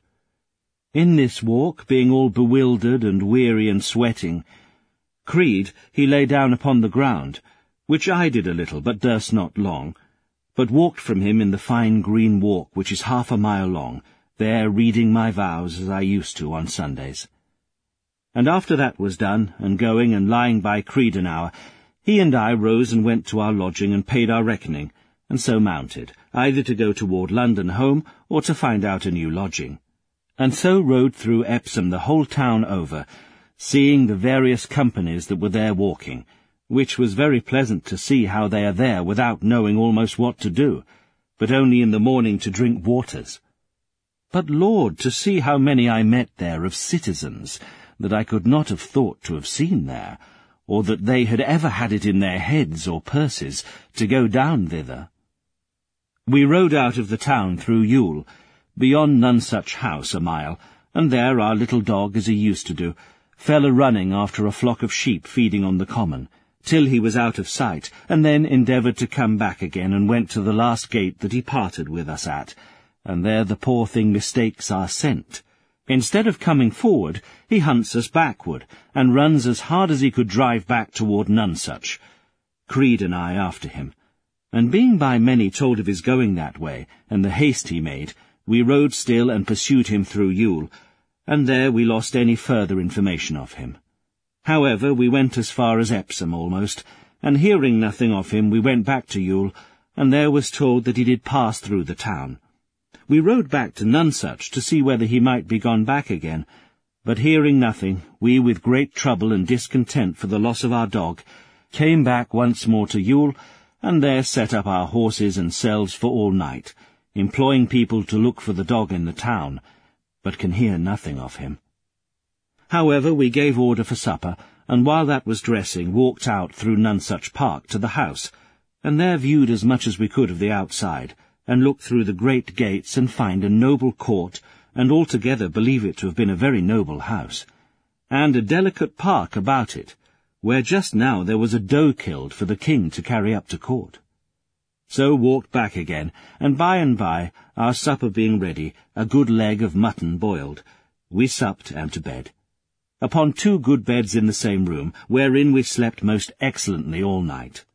In this walk, being all bewildered and weary and sweating, Creed, he lay down upon the ground, which I did a little, but durst not long, but walked from him in the fine green walk which is 1/2 mile long, there reading my vows as I used to on Sundays. And after that was done, and going and lying by Creed an hour, he and I rose and went to our lodging and paid our reckoning, and so mounted, either to go toward London home or to find out a new lodging, and so rode through Epsom the whole town over, seeing the various companies that were there walking, which was very pleasant to see how they are there without knowing almost what to do, but only in the morning to drink waters. But, Lord, to see how many I met there of citizens that I could not have thought to have seen there, or that they had ever had it in their heads or purses to go down thither. We rode out of the town through Ewell, beyond Nonsuch House 1 mile, and there our little dog, as he used to do, fell a-running after a flock of sheep feeding on the common, till he was out of sight, and then endeavoured to come back again, and went to the last gate that he parted with us at, and there the poor thing mistakes our scent. Instead of coming forward, he hunts us backward, and runs as hard as he could drive back toward Nonsuch, Creed and I after him. And being by many told of his going that way, and the haste he made, we rode still and pursued him through Ewell, and there we lost any further information of him. However, we went as far as Epsom almost, and hearing nothing of him, we went back to Ewell, and there was told that he did pass through the town. We rode back to Nonsuch to see whether he might be gone back again, but hearing nothing, we, with great trouble and discontent for the loss of our dog, came back once more to Ewell, and there set up our horses and selves for all night, employing people to look for the dog in the town, but can hear nothing of him. However, we gave order for supper, and while that was dressing, walked out through Nonsuch Park to the house, and there viewed as much as we could of the outside, and looked through the great gates and find a noble court, and altogether believe it to have been a very noble house, and a delicate park about it, where just now there was a doe killed for the king to carry up to court. So walked back again, and by, our supper being ready, a good leg of mutton boiled, we supped and to bed, upon 2 good beds in the same room, wherein we slept most excellently all night.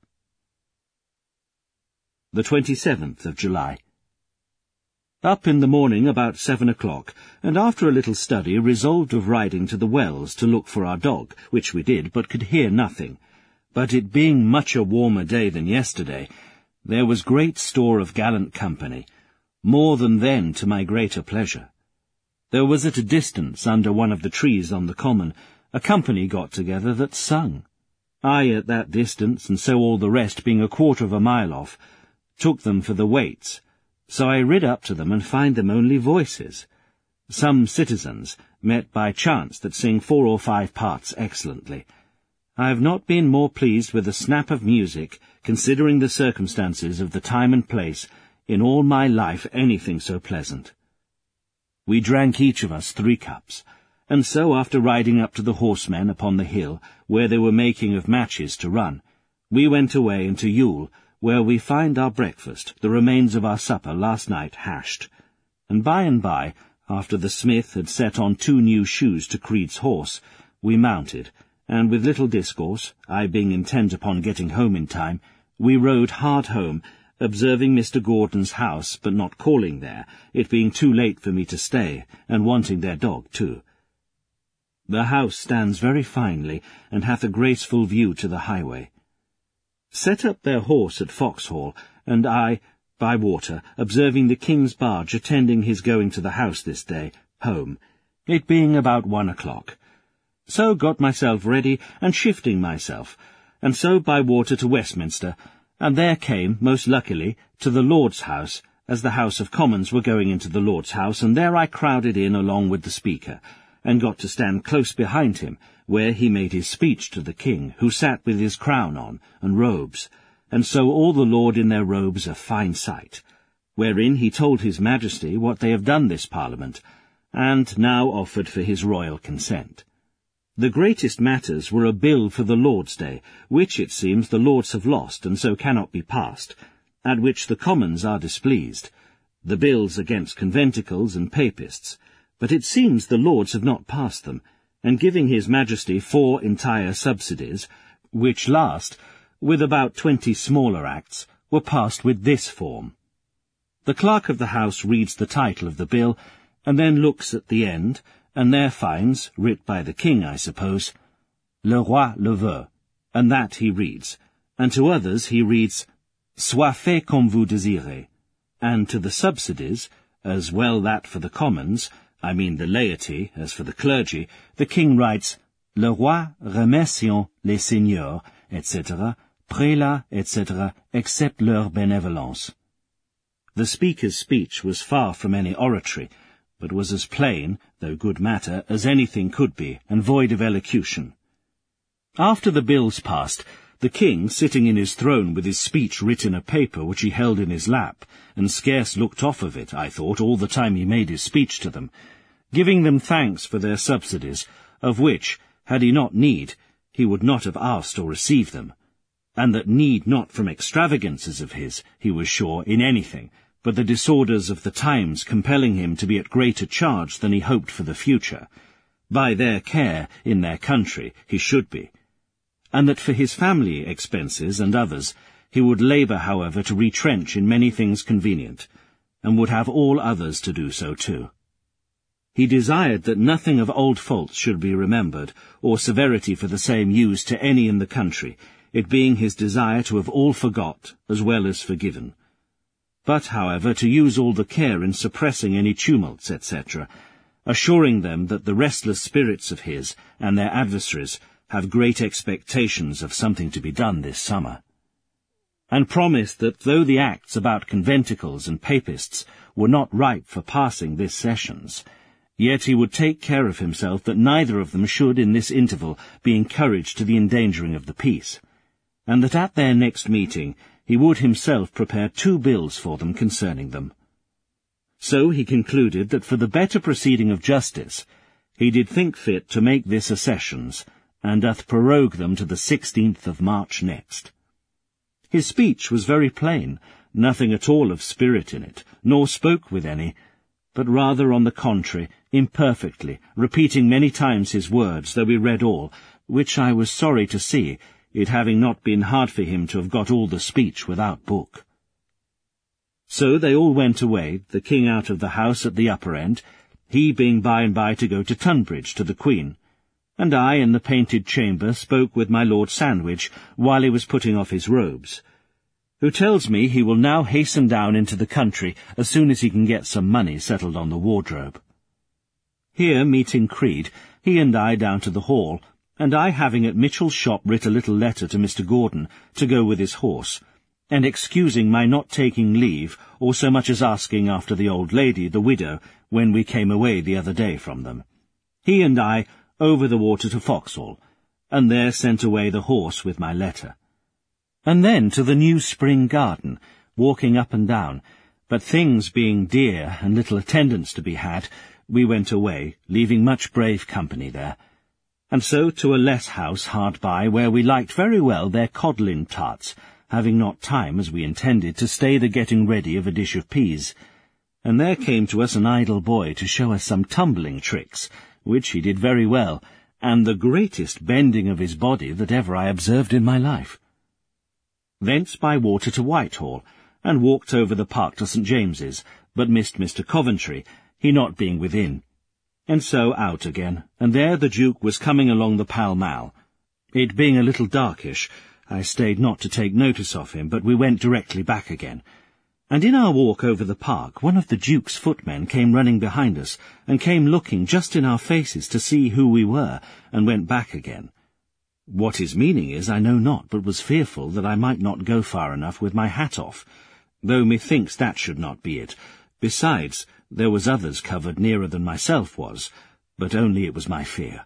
The 27th of July. Up in the morning about 7 o'clock, and after a little study resolved of riding to the Wells to look for our dog, which we did, but could hear nothing. But it being much a warmer day than yesterday, there was great store of gallant company, more than then to my greater pleasure. There was at a distance, under one of the trees on the common, a company got together that sung. I at that distance, and so all the rest being 1/4 of a mile off, took them for the Waits, So I rid up to them and find them only voices. Some citizens, met by chance, that sing 4 or 5 parts excellently. I have not been more pleased with a snap of music, considering the circumstances of the time and place, in all my life anything so pleasant. We drank each of us 3 cups, and so after riding up to the horsemen upon the hill, where they were making of matches to run, we went away into Ewell, where we find our breakfast, the remains of our supper last night, hashed. And by, after the smith had set on 2 new shoes to Creed's horse, we mounted, and with little discourse, I being intent upon getting home in time, we rode hard home, observing Mr. Gordon's house, but not calling there, it being too late for me to stay, and wanting their dog too. The house stands very finely, and hath a graceful view to the highway. Set up their horse at Foxhall, and I, by water, observing the king's barge attending his going to the house this day, home, it being about 1 o'clock. So got myself ready, and shifting myself, and so by water to Westminster, and there came, most luckily, to the Lord's house, as the House of Commons were going into the Lord's house, and there I crowded in along with the Speaker, and got to stand close behind him, where he made his speech to the king, who sat with his crown on, and robes, and so all the Lord in their robes a fine sight, wherein he told his Majesty what they have done this Parliament, and now offered for his royal consent. The greatest matters were a bill for the Lord's Day, which, it seems, the Lords have lost, and so cannot be passed, at which the Commons are displeased, the bills against conventicles and papists, but it seems the Lords have not passed them, and giving his Majesty 4 entire subsidies, which last, with about 20 smaller acts, were passed with this form. The Clerk of the House reads the title of the bill, and then looks at the end, and there finds, writ by the king, I suppose, Le Roi le veut, and that he reads, and to others he reads, Soit fait comme vous désirez, and to the subsidies, as well that for the Commons, I mean the laity, as for the clergy, the king writes, Le Roi remerciant les seigneurs, etc., prélats, etc., accept leur benevolence. The Speaker's speech was far from any oratory, but was as plain, though good matter, as anything could be, and void of elocution. After the bills passed, the king, sitting in his throne with his speech writ in a paper which he held in his lap, and scarce looked off of it, I thought, all the time he made his speech to them, giving them thanks for their subsidies, of which, had he not need, he would not have asked or received them, and that need not from extravagances of his, he was sure, in anything, but the disorders of the times compelling him to be at greater charge than he hoped for the future. By their care, in their country, he should be. And that for his family expenses and others, he would labour, however, to retrench in many things convenient, and would have all others to do so too. He desired that nothing of old faults should be remembered, or severity for the same used to any in the country, it being his desire to have all forgot, as well as forgiven. But, however, to use all the care in suppressing any tumults, etc., assuring them that the restless spirits of his and their adversaries have great expectations of something to be done this summer, and promised that though the acts about conventicles and papists were not ripe for passing this sessions, yet he would take care of himself that neither of them should in this interval be encouraged to the endangering of the peace, and that at their next meeting he would himself prepare 2 bills for them concerning them. So he concluded that for the better proceeding of justice, he did think fit to make this a sessions, and doth prorogue them to the 16th of March next. His speech was very plain, nothing at all of spirit in it, nor spoke with any, but rather on the contrary, imperfectly, repeating many times his words, though we read all, which I was sorry to see, it having not been hard for him to have got all the speech without book. So they all went away, the king out of the house at the upper end, he being by and by to go to Tunbridge to the Queen, and I in the painted chamber spoke with my Lord Sandwich while he was putting off his robes, who tells me he will now hasten down into the country as soon as he can get some money settled on the wardrobe. Here, meeting Creed, he and I down to the hall, and I having at Mitchell's shop writ a little letter to Mr. Gordon to go with his horse, and excusing my not taking leave, or so much as asking after the old lady, the widow, when we came away the other day from them. He and I over the water to Foxhall, and there sent away the horse with my letter. And then to the new spring garden, walking up and down, but things being dear and little attendance to be had, we went away, leaving much brave company there. And so to a less house hard by, where we liked very well their codlin tarts, having not time, as we intended, to stay the getting ready of a dish of peas. And there came to us an idle boy to show us some tumbling tricks, which he did very well, and the greatest bending of his body that ever I observed in my life. Thence by water to Whitehall, and walked over the park to St. James's, but missed Mr. Coventry, he not being within. And so out again, and there the Duke was coming along the Pall Mall. It being a little darkish, I stayed not to take notice of him, but we went directly back again. And in our walk over the park, one of the Duke's footmen came running behind us, and came looking just in our faces to see who we were, and went back again. What his meaning is I know not, but was fearful that I might not go far enough with my hat off, though methinks that should not be it. Besides, there was others covered nearer than myself was, but only it was my fear.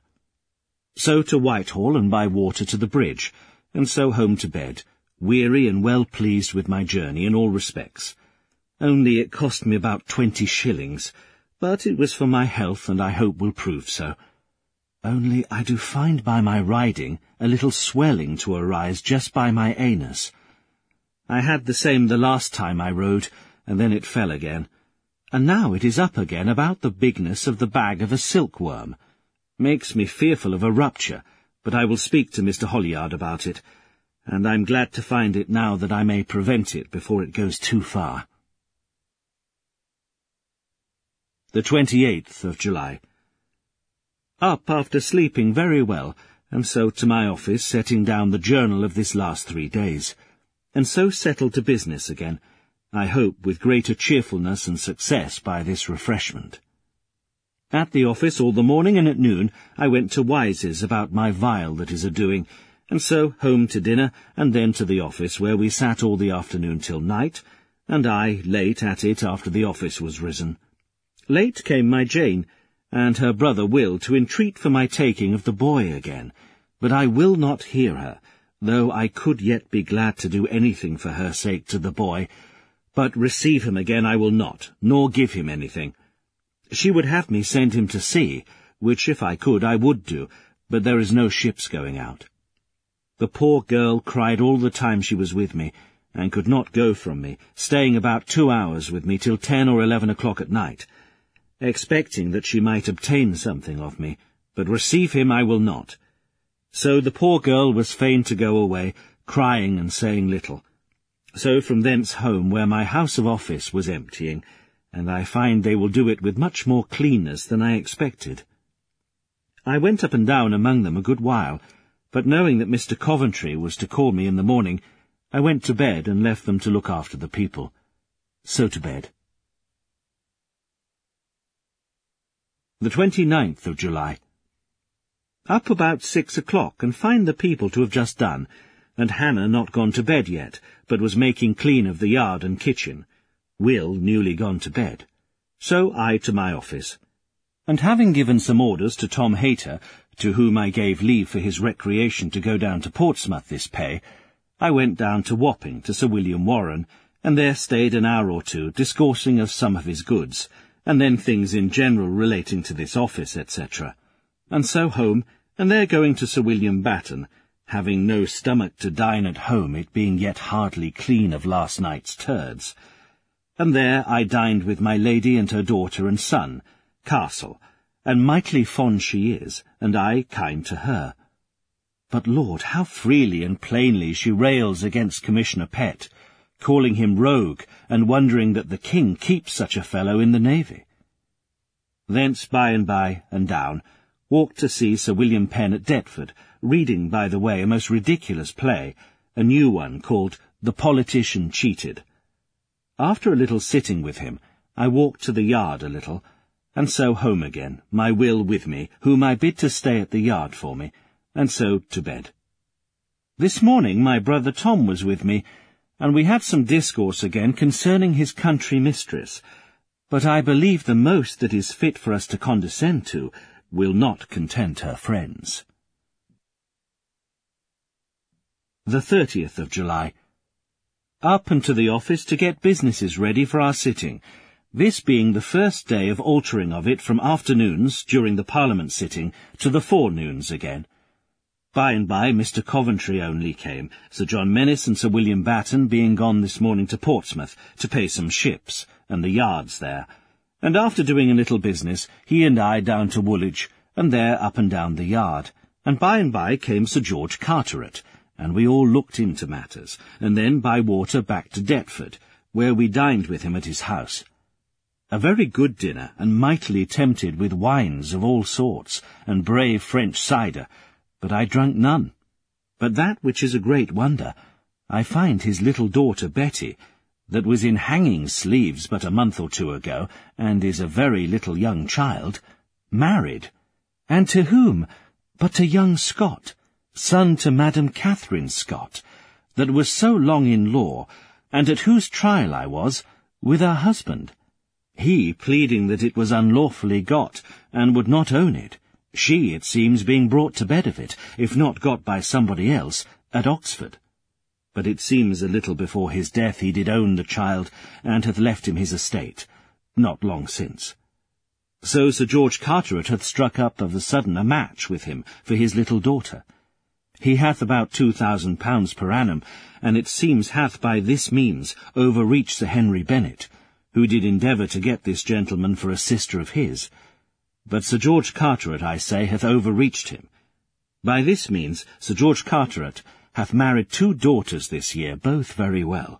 So to Whitehall, and by water to the bridge, and so home to bed, weary and well pleased with my journey in all respects. Only it cost me about 20 shillings, but it was for my health, and I hope will prove so. Only I do find by my riding a little swelling to arise just by my anus. I had the same the last time I rode, and then it fell again, and now it is up again about the bigness of the bag of a silkworm. Makes me fearful of a rupture, but I will speak to Mr. Holliard about it, and I'm glad to find it now that I may prevent it before it goes too far. The 28th of July. Up after sleeping very well, and so to my office, setting down the journal of this last 3 days, and so settled to business again, I hope with greater cheerfulness and success by this refreshment. At the office all the morning, and at noon I went to Wise's about my vial that is a-doing, and so home to dinner, and then to the office, where we sat all the afternoon till night, and I late at it after the office was risen. Late came my Jane, and her brother Will, to entreat for my taking of the boy again, but I will not hear her, though I could yet be glad to do anything for her sake to the boy, but receive him again I will not, nor give him anything. She would have me send him to sea, which if I could I would do, but there is no ships going out. The poor girl cried all the time she was with me, and could not go from me, staying about 2 hours with me till 10 or 11 o'clock at night, expecting that she might obtain something of me, but receive him I will not. So the poor girl was fain to go away, crying and saying little. So from thence home, where my house of office was emptying, and I find they will do it with much more cleanness than I expected. I went up and down among them a good while, but knowing that Mr. Coventry was to call me in the morning, I went to bed and left them to look after the people. So to bed. The 29th of July. Up about 6 o'clock, and find the people to have just done, and Hannah not gone to bed yet, but was making clean of the yard and kitchen. Will newly gone to bed. So I to my office. And having given some orders to Tom Hayter, to whom I gave leave for his recreation to go down to Portsmouth this pay, I went down to Wapping to Sir William Warren, and there stayed an hour or two, discoursing of some of his goods, and then things in general relating to this office, etc. And so home, and there going to Sir William Batten, having no stomach to dine at home, it being yet hardly clean of last night's turds. And there I dined with my lady and her daughter and son, Castle, and mightily fond she is, and I kind to her. But Lord, how freely and plainly she rails against Commissioner Pett, calling him rogue, and wondering that the King keeps such a fellow in the navy. Thence by and by, and down, walked to see Sir William Penn at Deptford, reading, by the way, a most ridiculous play, a new one called The Politician Cheated. After a little sitting with him, I walked to the yard a little, and so home again, my Will with me, whom I bid to stay at the yard for me, and so to bed. This morning my brother Tom was with me, and we had some discourse again concerning his country mistress, but I believe the most that is fit for us to condescend to will not content her friends. The 30th of July. Up and to the office to get businesses ready for our sitting, this being the first day of altering of it from afternoons during the Parliament sitting to the forenoons again. By and by Mr. Coventry only came, Sir John Menis and Sir William Batten being gone this morning to Portsmouth to pay some ships, and the yards there, and after doing a little business, he and I down to Woolwich, and there up and down the yard, and by came Sir George Carteret, and we all looked into matters, and then by water back to Deptford, where we dined with him at his house. A very good dinner, and mightily tempted with wines of all sorts, and brave French cider, but I drunk none. But that which is a great wonder, I find his little daughter Betty, that was in hanging sleeves but a month or two ago, and is a very little young child, married. And to whom but to young Scott, son to Madam Catherine Scott, that was so long in law, and at whose trial I was, with her husband, he pleading that it was unlawfully got, and would not own it, she, it seems, being brought to bed of it, if not got by somebody else, at Oxford. But it seems a little before his death he did own the child, and hath left him his estate, not long since. So Sir George Carteret hath struck up of the sudden a match with him for his little daughter. He hath about £2,000 per annum, and it seems hath by this means overreached Sir Henry Bennet, who did endeavour to get this gentleman for a sister of his. But Sir George Carteret, I say, hath overreached him. By this means Sir George Carteret hath married 2 daughters this year, both very well.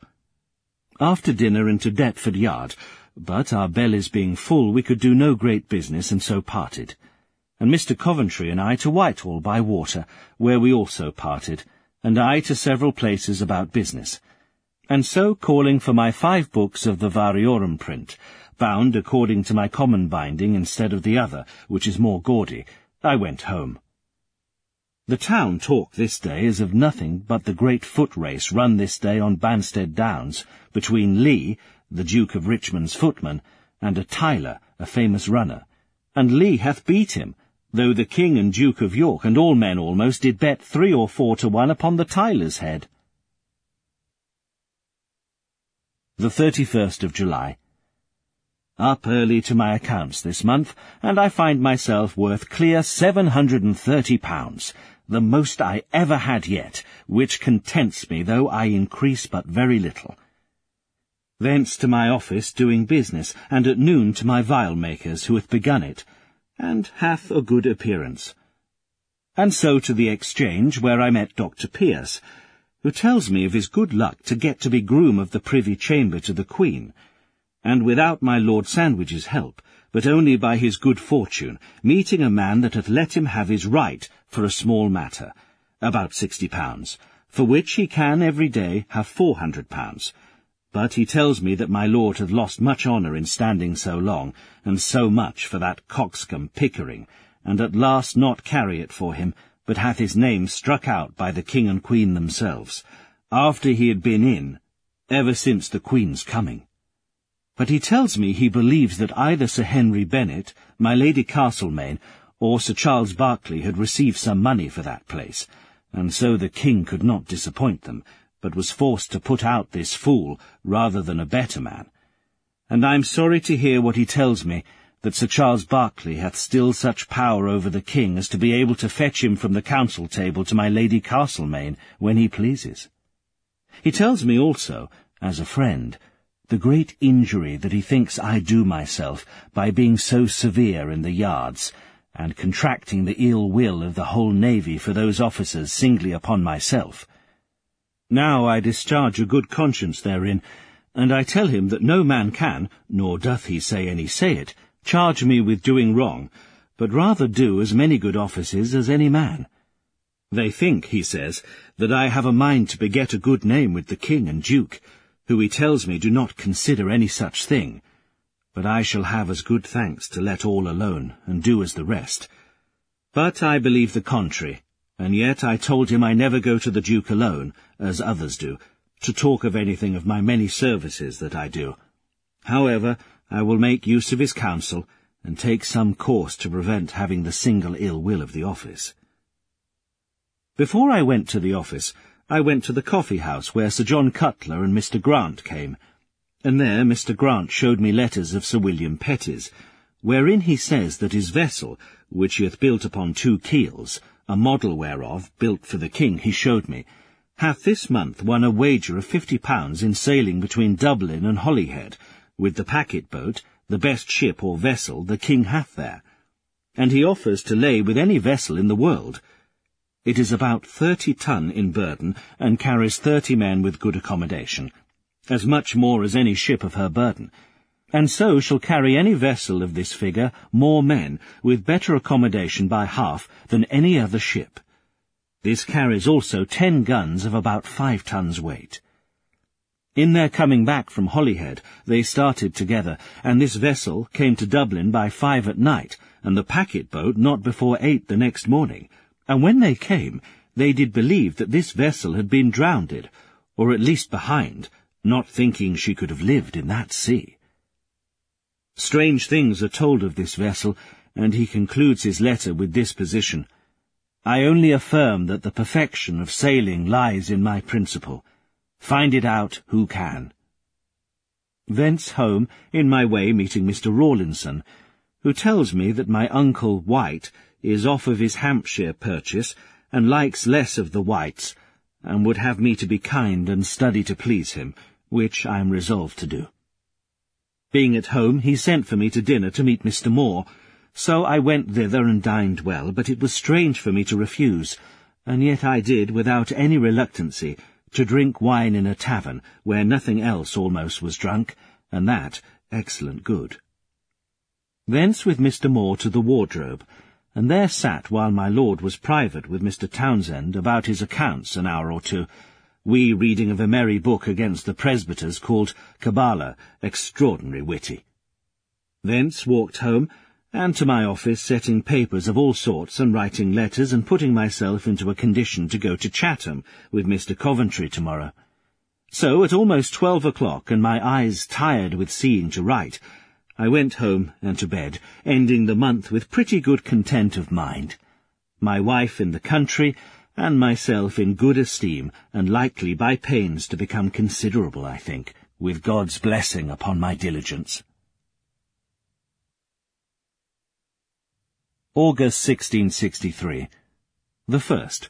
After dinner into Deptford Yard, but our bellies being full, we could do no great business, and so parted. And Mr. Coventry and I to Whitehall by water, where we also parted, and I to several places about business. And so, calling for my 5 books of the Variorum print, bound according to my common binding instead of the other, which is more gaudy, I went home. The town talk this day is of nothing but the great foot race run this day on Banstead Downs, between Lee, the Duke of Richmond's footman, and a Tyler, a famous runner. And Lee hath beat him, though the King and Duke of York and all men almost did bet 3 or 4 to 1 upon the Tyler's head. The 31st of July. Up early to my accounts this month, and I find myself worth clear £730, the most I ever had yet, which contents me, though I increase but very little. Thence to my office doing business, and at noon to my vial-maker's, who hath begun it, and hath a good appearance. And so to the Exchange, where I met Dr. Pierce, who tells me of his good luck to get to be groom of the Privy Chamber to the Queen, and without my Lord Sandwich's help, but only by his good fortune, meeting a man that hath let him have his right for a small matter, about £60, for which he can every day have £400. But he tells me that my lord hath lost much honour in standing so long, and so much for that coxcomb Pickering, and at last not carry it for him, but hath his name struck out by the King and Queen themselves, after he had been in, ever since the Queen's coming. But he tells me he believes that either Sir Henry Bennet, my Lady Castlemaine, or Sir Charles Berkeley had received some money for that place, and so the King could not disappoint them, but was forced to put out this fool rather than a better man. And I am sorry to hear what he tells me, that Sir Charles Berkeley hath still such power over the King as to be able to fetch him from the council table to my Lady Castlemaine when he pleases. He tells me also, as a friend, the great injury that he thinks I do myself by being so severe in the yards, and contracting the ill will of the whole navy for those officers singly upon myself. Now I discharge a good conscience therein, and I tell him that no man can, nor doth he say any say it, charge me with doing wrong, but rather do as many good offices as any man. They think, he says, that I have a mind to beget a good name with the King and Duke, who he tells me do not consider any such thing, but I shall have as good thanks to let all alone, and do as the rest. But I believe the contrary, and yet I told him I never go to the Duke alone, as others do, to talk of anything of my many services that I do. However, I will make use of his counsel, and take some course to prevent having the single ill will of the office. Before I went to the office, I went to the coffee-house where Sir John Cutler and Mr. Grant came, and there Mr. Grant showed me letters of Sir William Petty's, wherein he says that his vessel, which he hath built upon 2 keels, a model whereof, built for the king, he showed me, hath this month won a wager of £50 in sailing between Dublin and Holyhead, with the packet-boat, the best ship or vessel the king hath there, and he offers to lay with any vessel in the world. It is about 30 ton in burden, and carries 30 men with good accommodation, as much more as any ship of her burden, and so shall carry any vessel of this figure more men, with better accommodation by half than any other ship. This carries also 10 guns of about 5 tons weight. In their coming back from Holyhead, they started together, and this vessel came to Dublin by 5 at night, and the packet-boat not before 8 the next morning. And when they came, they did believe that this vessel had been drowned, or at least behind, not thinking she could have lived in that sea. Strange things are told of this vessel, and he concludes his letter with this position: I only affirm that the perfection of sailing lies in my principle. Find it out who can. Thence home, in my way meeting Mr. Rawlinson, who tells me that my uncle White is off of his Hampshire purchase, and likes less of the Whites, and would have me to be kind and study to please him, which I am resolved to do. Being at home, he sent for me to dinner to meet Mr. Moore, so I went thither and dined well, but it was strange for me to refuse, and yet I did, without any reluctancy, to drink wine in a tavern, where nothing else almost was drunk, and that excellent good. Thence with Mr. Moore to the wardrobe, and there sat while my lord was private with Mr. Townsend about his accounts an hour or 2, we reading of a merry book against the presbyters called Kabbalah, extraordinary witty. Thence walked home, and to my office, setting papers of all sorts and writing letters and putting myself into a condition to go to Chatham with Mr. Coventry tomorrow. So at almost 12 o'clock, and my eyes tired with seeing to write, I went home and to bed, ending the month with pretty good content of mind. My wife in the country, and myself in good esteem, and likely by pains to become considerable, I think, with God's blessing upon my diligence. August 1663. The 1st.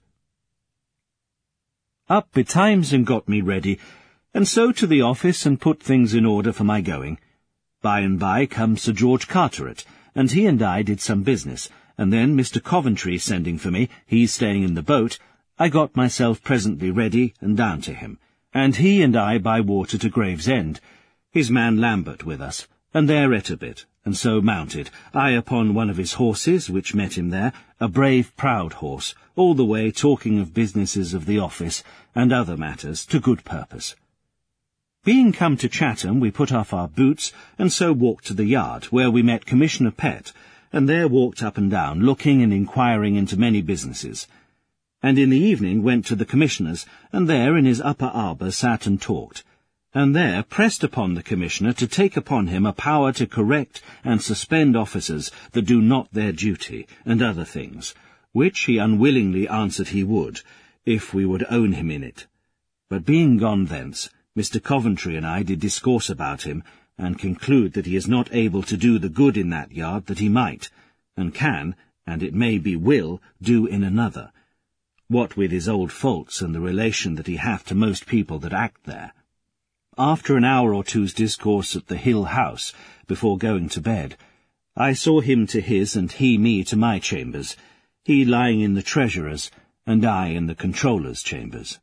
Up betimes and got me ready, and so to the office and put things in order for my going. By and by comes Sir George Carteret, and he and I did some business, and then Mr. Coventry sending for me, he staying in the boat, I got myself presently ready and down to him, and he and I by water to Gravesend, his man Lambert with us, and there ate a bit, and so mounted, I upon one of his horses, which met him there, a brave, proud horse, all the way talking of businesses of the office, and other matters, to good purpose. Being come to Chatham, we put off our boots, and so walked to the yard, where we met Commissioner Pett, and there walked up and down, looking and inquiring into many businesses. And in the evening went to the Commissioner's, and there in his upper arbour sat and talked, and there pressed upon the Commissioner to take upon him a power to correct and suspend officers that do not their duty, and other things, which he unwillingly answered he would, if we would own him in it. But being gone thence, Mr. Coventry and I did discourse about him, and conclude that he is not able to do the good in that yard that he might, and can, and it may be will, do in another, what with his old faults and the relation that he hath to most people that act there. After an hour or 2's discourse at the Hill House, before going to bed, I saw him to his, and he me to my chambers, he lying in the Treasurer's, and I in the Controller's chambers.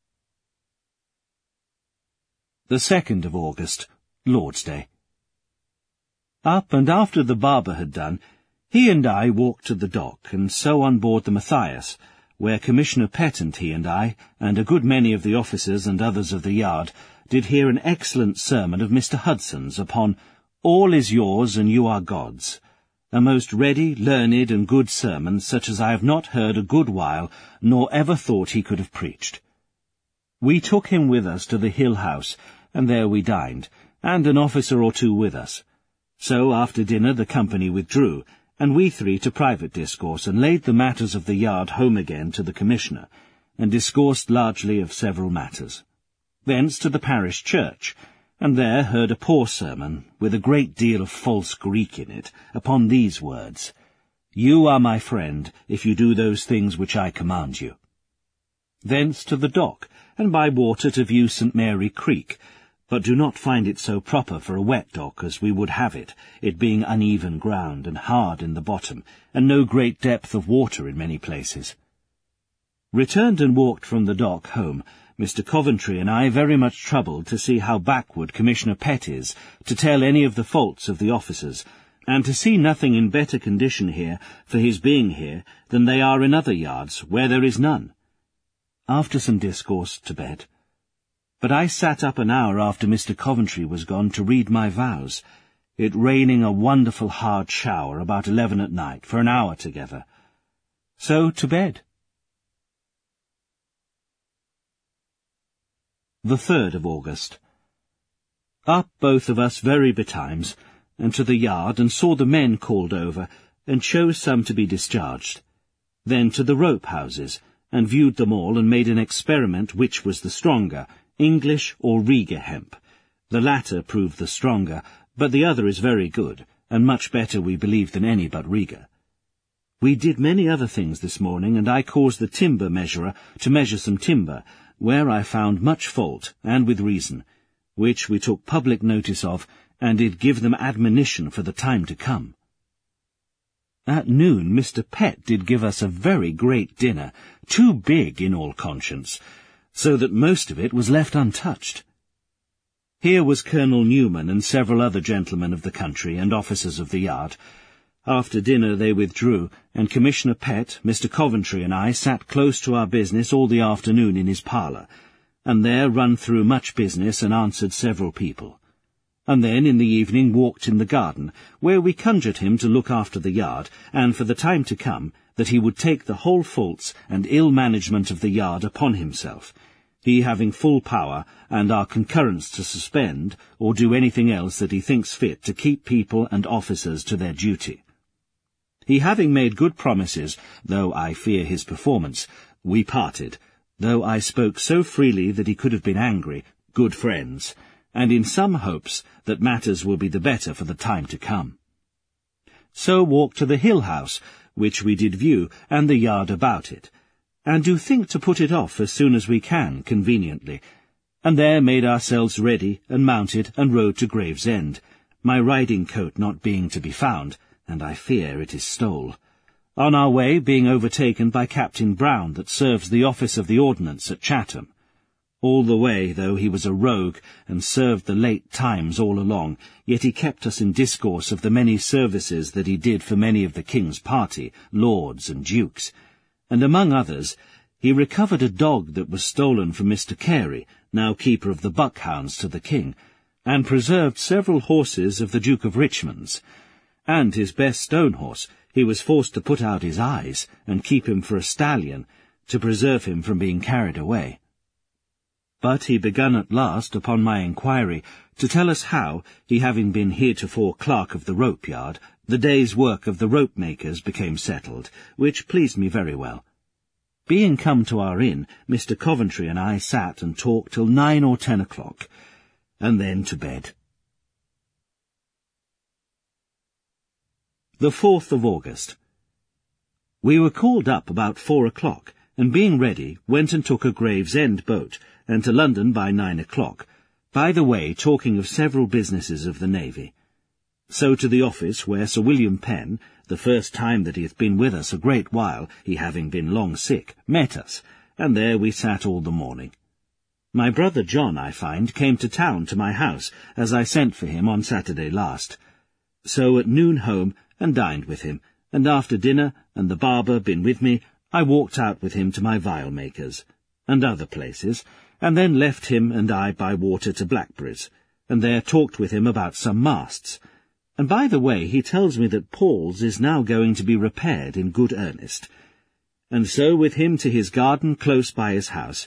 The 2nd of August, Lord's Day. Up, and after the barber had done, he and I walked to the dock, and so on board the Matthias, where Commissioner Pett and he and I, and a good many of the officers and others of the yard, did hear an excellent sermon of Mr. Hudson's upon All is Yours and You Are God's, a most ready, learned, and good sermon, such as I have not heard a good while, nor ever thought he could have preached. We took him with us to the Hill House, and there we dined, and an officer or two with us. So after dinner the company withdrew, and we three to private discourse, and laid the matters of the yard home again to the Commissioner, and discoursed largely of several matters. Thence to the parish church, and there heard a poor sermon, with a great deal of false Greek in it, upon these words, "You are my friend, if you do those things which I command you." Thence to the dock, and by water to view St. Mary Creek, but do not find it so proper for a wet dock as we would have it, it being uneven ground and hard in the bottom, and no great depth of water in many places. Returned and walked from the dock home, Mr. Coventry and I very much troubled to see how backward Commissioner Pett is to tell any of the faults of the officers, and to see nothing in better condition here for his being here than they are in other yards, where there is none. After some discourse, to bed. But I sat up an hour after Mr. Coventry was gone to read my vows, it raining a wonderful hard shower about 11 at night for an hour together. So to bed. The 3rd of August. Up both of us very betimes, and to the yard, and saw the men called over, and chose some to be discharged. Then to the rope houses, and viewed them all, and made an experiment which was the stronger, English or Riga hemp. The latter proved the stronger, but the other is very good, and much better, we believe, than any but Riga. We did many other things this morning, and I caused the timber measurer to measure some timber, where I found much fault, and with reason, which we took public notice of, and did give them admonition for the time to come. At noon Mr. Pett did give us a very great dinner, too big in all conscience, so that most of it was left untouched. Here was Colonel Newman and several other gentlemen of the country and officers of the yard. After dinner they withdrew, and Commissioner Pett, Mr. Coventry, and I sat close to our business all the afternoon in his parlour, and there run through much business and answered several people. And then in the evening walked in the garden, where we conjured him to look after the yard, and for the time to come, that he would take the whole faults and ill management of the yard upon himself, he having full power and our concurrence to suspend or do anything else that he thinks fit to keep people and officers to their duty. He having made good promises, though I fear his performance, we parted, though I spoke so freely that he could have been angry, good friends, and in some hopes that matters will be the better for the time to come. So walked to the Hill House, which we did view, and the yard about it, and do think to put it off as soon as we can, conveniently, and there made ourselves ready, and mounted, and rode to Gravesend, my riding-coat not being to be found, and I fear it is stole. On our way being overtaken by Captain Brown, that serves the office of the ordnance at Chatham. All the way, though he was a rogue, and served the late times all along, yet he kept us in discourse of the many services that he did for many of the king's party, lords and dukes, and among others, he recovered a dog that was stolen from Mr. Carey, now keeper of the Buckhounds to the king, and preserved several horses of the Duke of Richmond's, and his best stone horse he was forced to put out his eyes, and keep him for a stallion, to preserve him from being carried away. But he begun at last, upon my inquiry, to tell us how, he having been heretofore clerk of the rope yard, the day's work of the rope-makers became settled, which pleased me very well. Being come to our inn, Mr. Coventry and I sat and talked till 9 or 10 o'clock, and then to bed. The 4th of August. We were called up about 4 o'clock, and being ready, went and took a Gravesend boat, and to London by 9 o'clock, by the way talking of several businesses of the Navy. So to the office, where Sir William Penn, the first time that he hath been with us a great while, he having been long sick, met us, and there we sat all the morning. My brother John, I find, came to town to my house, as I sent for him on Saturday last. So at noon home, and dined with him, and after dinner, and the barber been with me, I walked out with him to my vial-makers, and other places, and then left him and I by water to Blackberry's, and there talked with him about some masts. And by the way, he tells me that Paul's is now going to be repaired in good earnest. And so with him to his garden close by his house,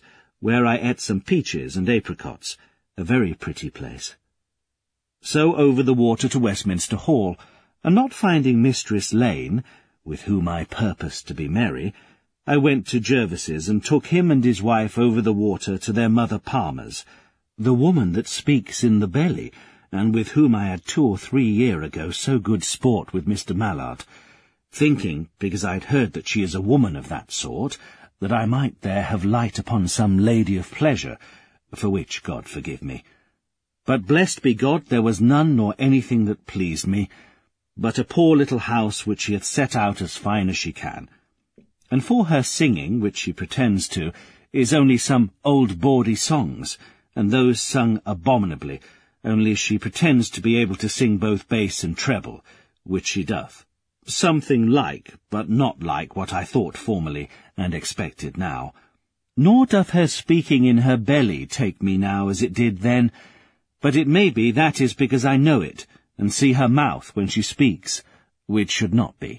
where I ate some peaches and apricots, a very pretty place. So over the water to Westminster Hall, and not finding Mistress Lane, with whom I purposed to be merry, I went to Jervis's and took him and his wife over the water to their mother Palmer's, the woman that speaks in the belly, and with whom I had 2 or 3 year ago so good sport with Mr. Mallard, thinking, because I'd heard that she is a woman of that sort, that I might there have light upon some lady of pleasure, for which God forgive me. But blessed be God, there was none nor anything that pleased me, but a poor little house which she hath set out as fine as she can. And for her singing, which she pretends to, is only some old bawdy songs, and those sung abominably, only she pretends to be able to sing both bass and treble, which she doth. Something like, but not like what I thought formerly, and expected now. Nor doth her speaking in her belly take me now as it did then, but it may be that is because I know it, and see her mouth when she speaks, which should not be.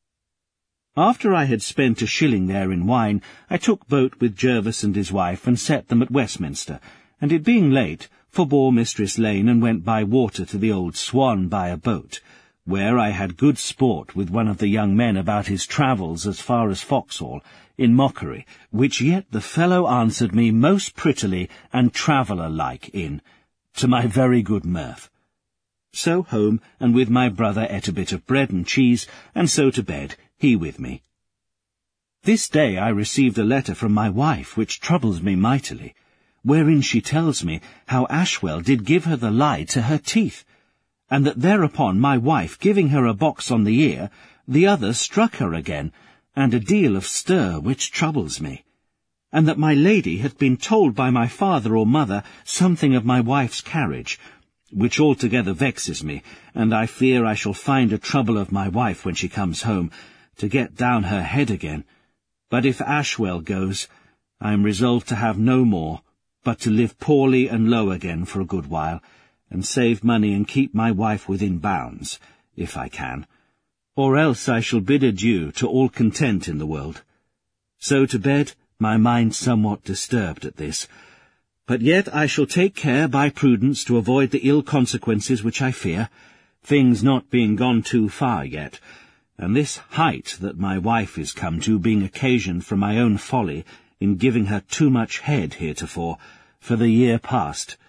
After I had spent 1 shilling there in wine, I took boat with Jervis and his wife, and set them at Westminster, and it being late, forbore Mistress Lane, and went by water to the Old Swan by a boat, where I had good sport with one of the young men about his travels as far as Foxhall, in mockery, which yet the fellow answered me most prettily and traveller-like in, to my very good mirth. So home, and with my brother ate a bit of bread and cheese, and so to bed, he with me. This day I received a letter from my wife, which troubles me mightily, wherein she tells me how Ashwell did give her the lie to her teeth, and that thereupon my wife, giving her a box on the ear, the other struck her again, and a deal of stir, which troubles me, and that my lady hath been told by my father or mother something of my wife's carriage, which altogether vexes me, and I fear I shall find a trouble of my wife when she comes home, to get down her head again. But if Ashwell goes, I am resolved to have no more, but to live poorly and low again for a good while, and save money and keep my wife within bounds, if I can, or else I shall bid adieu to all content in the world. So to bed, my mind somewhat disturbed at this, but yet I shall take care by prudence to avoid the ill consequences which I fear, things not being gone too far yet, and this height that my wife is come to being occasioned from my own folly in giving her too much head heretofore, for the year past,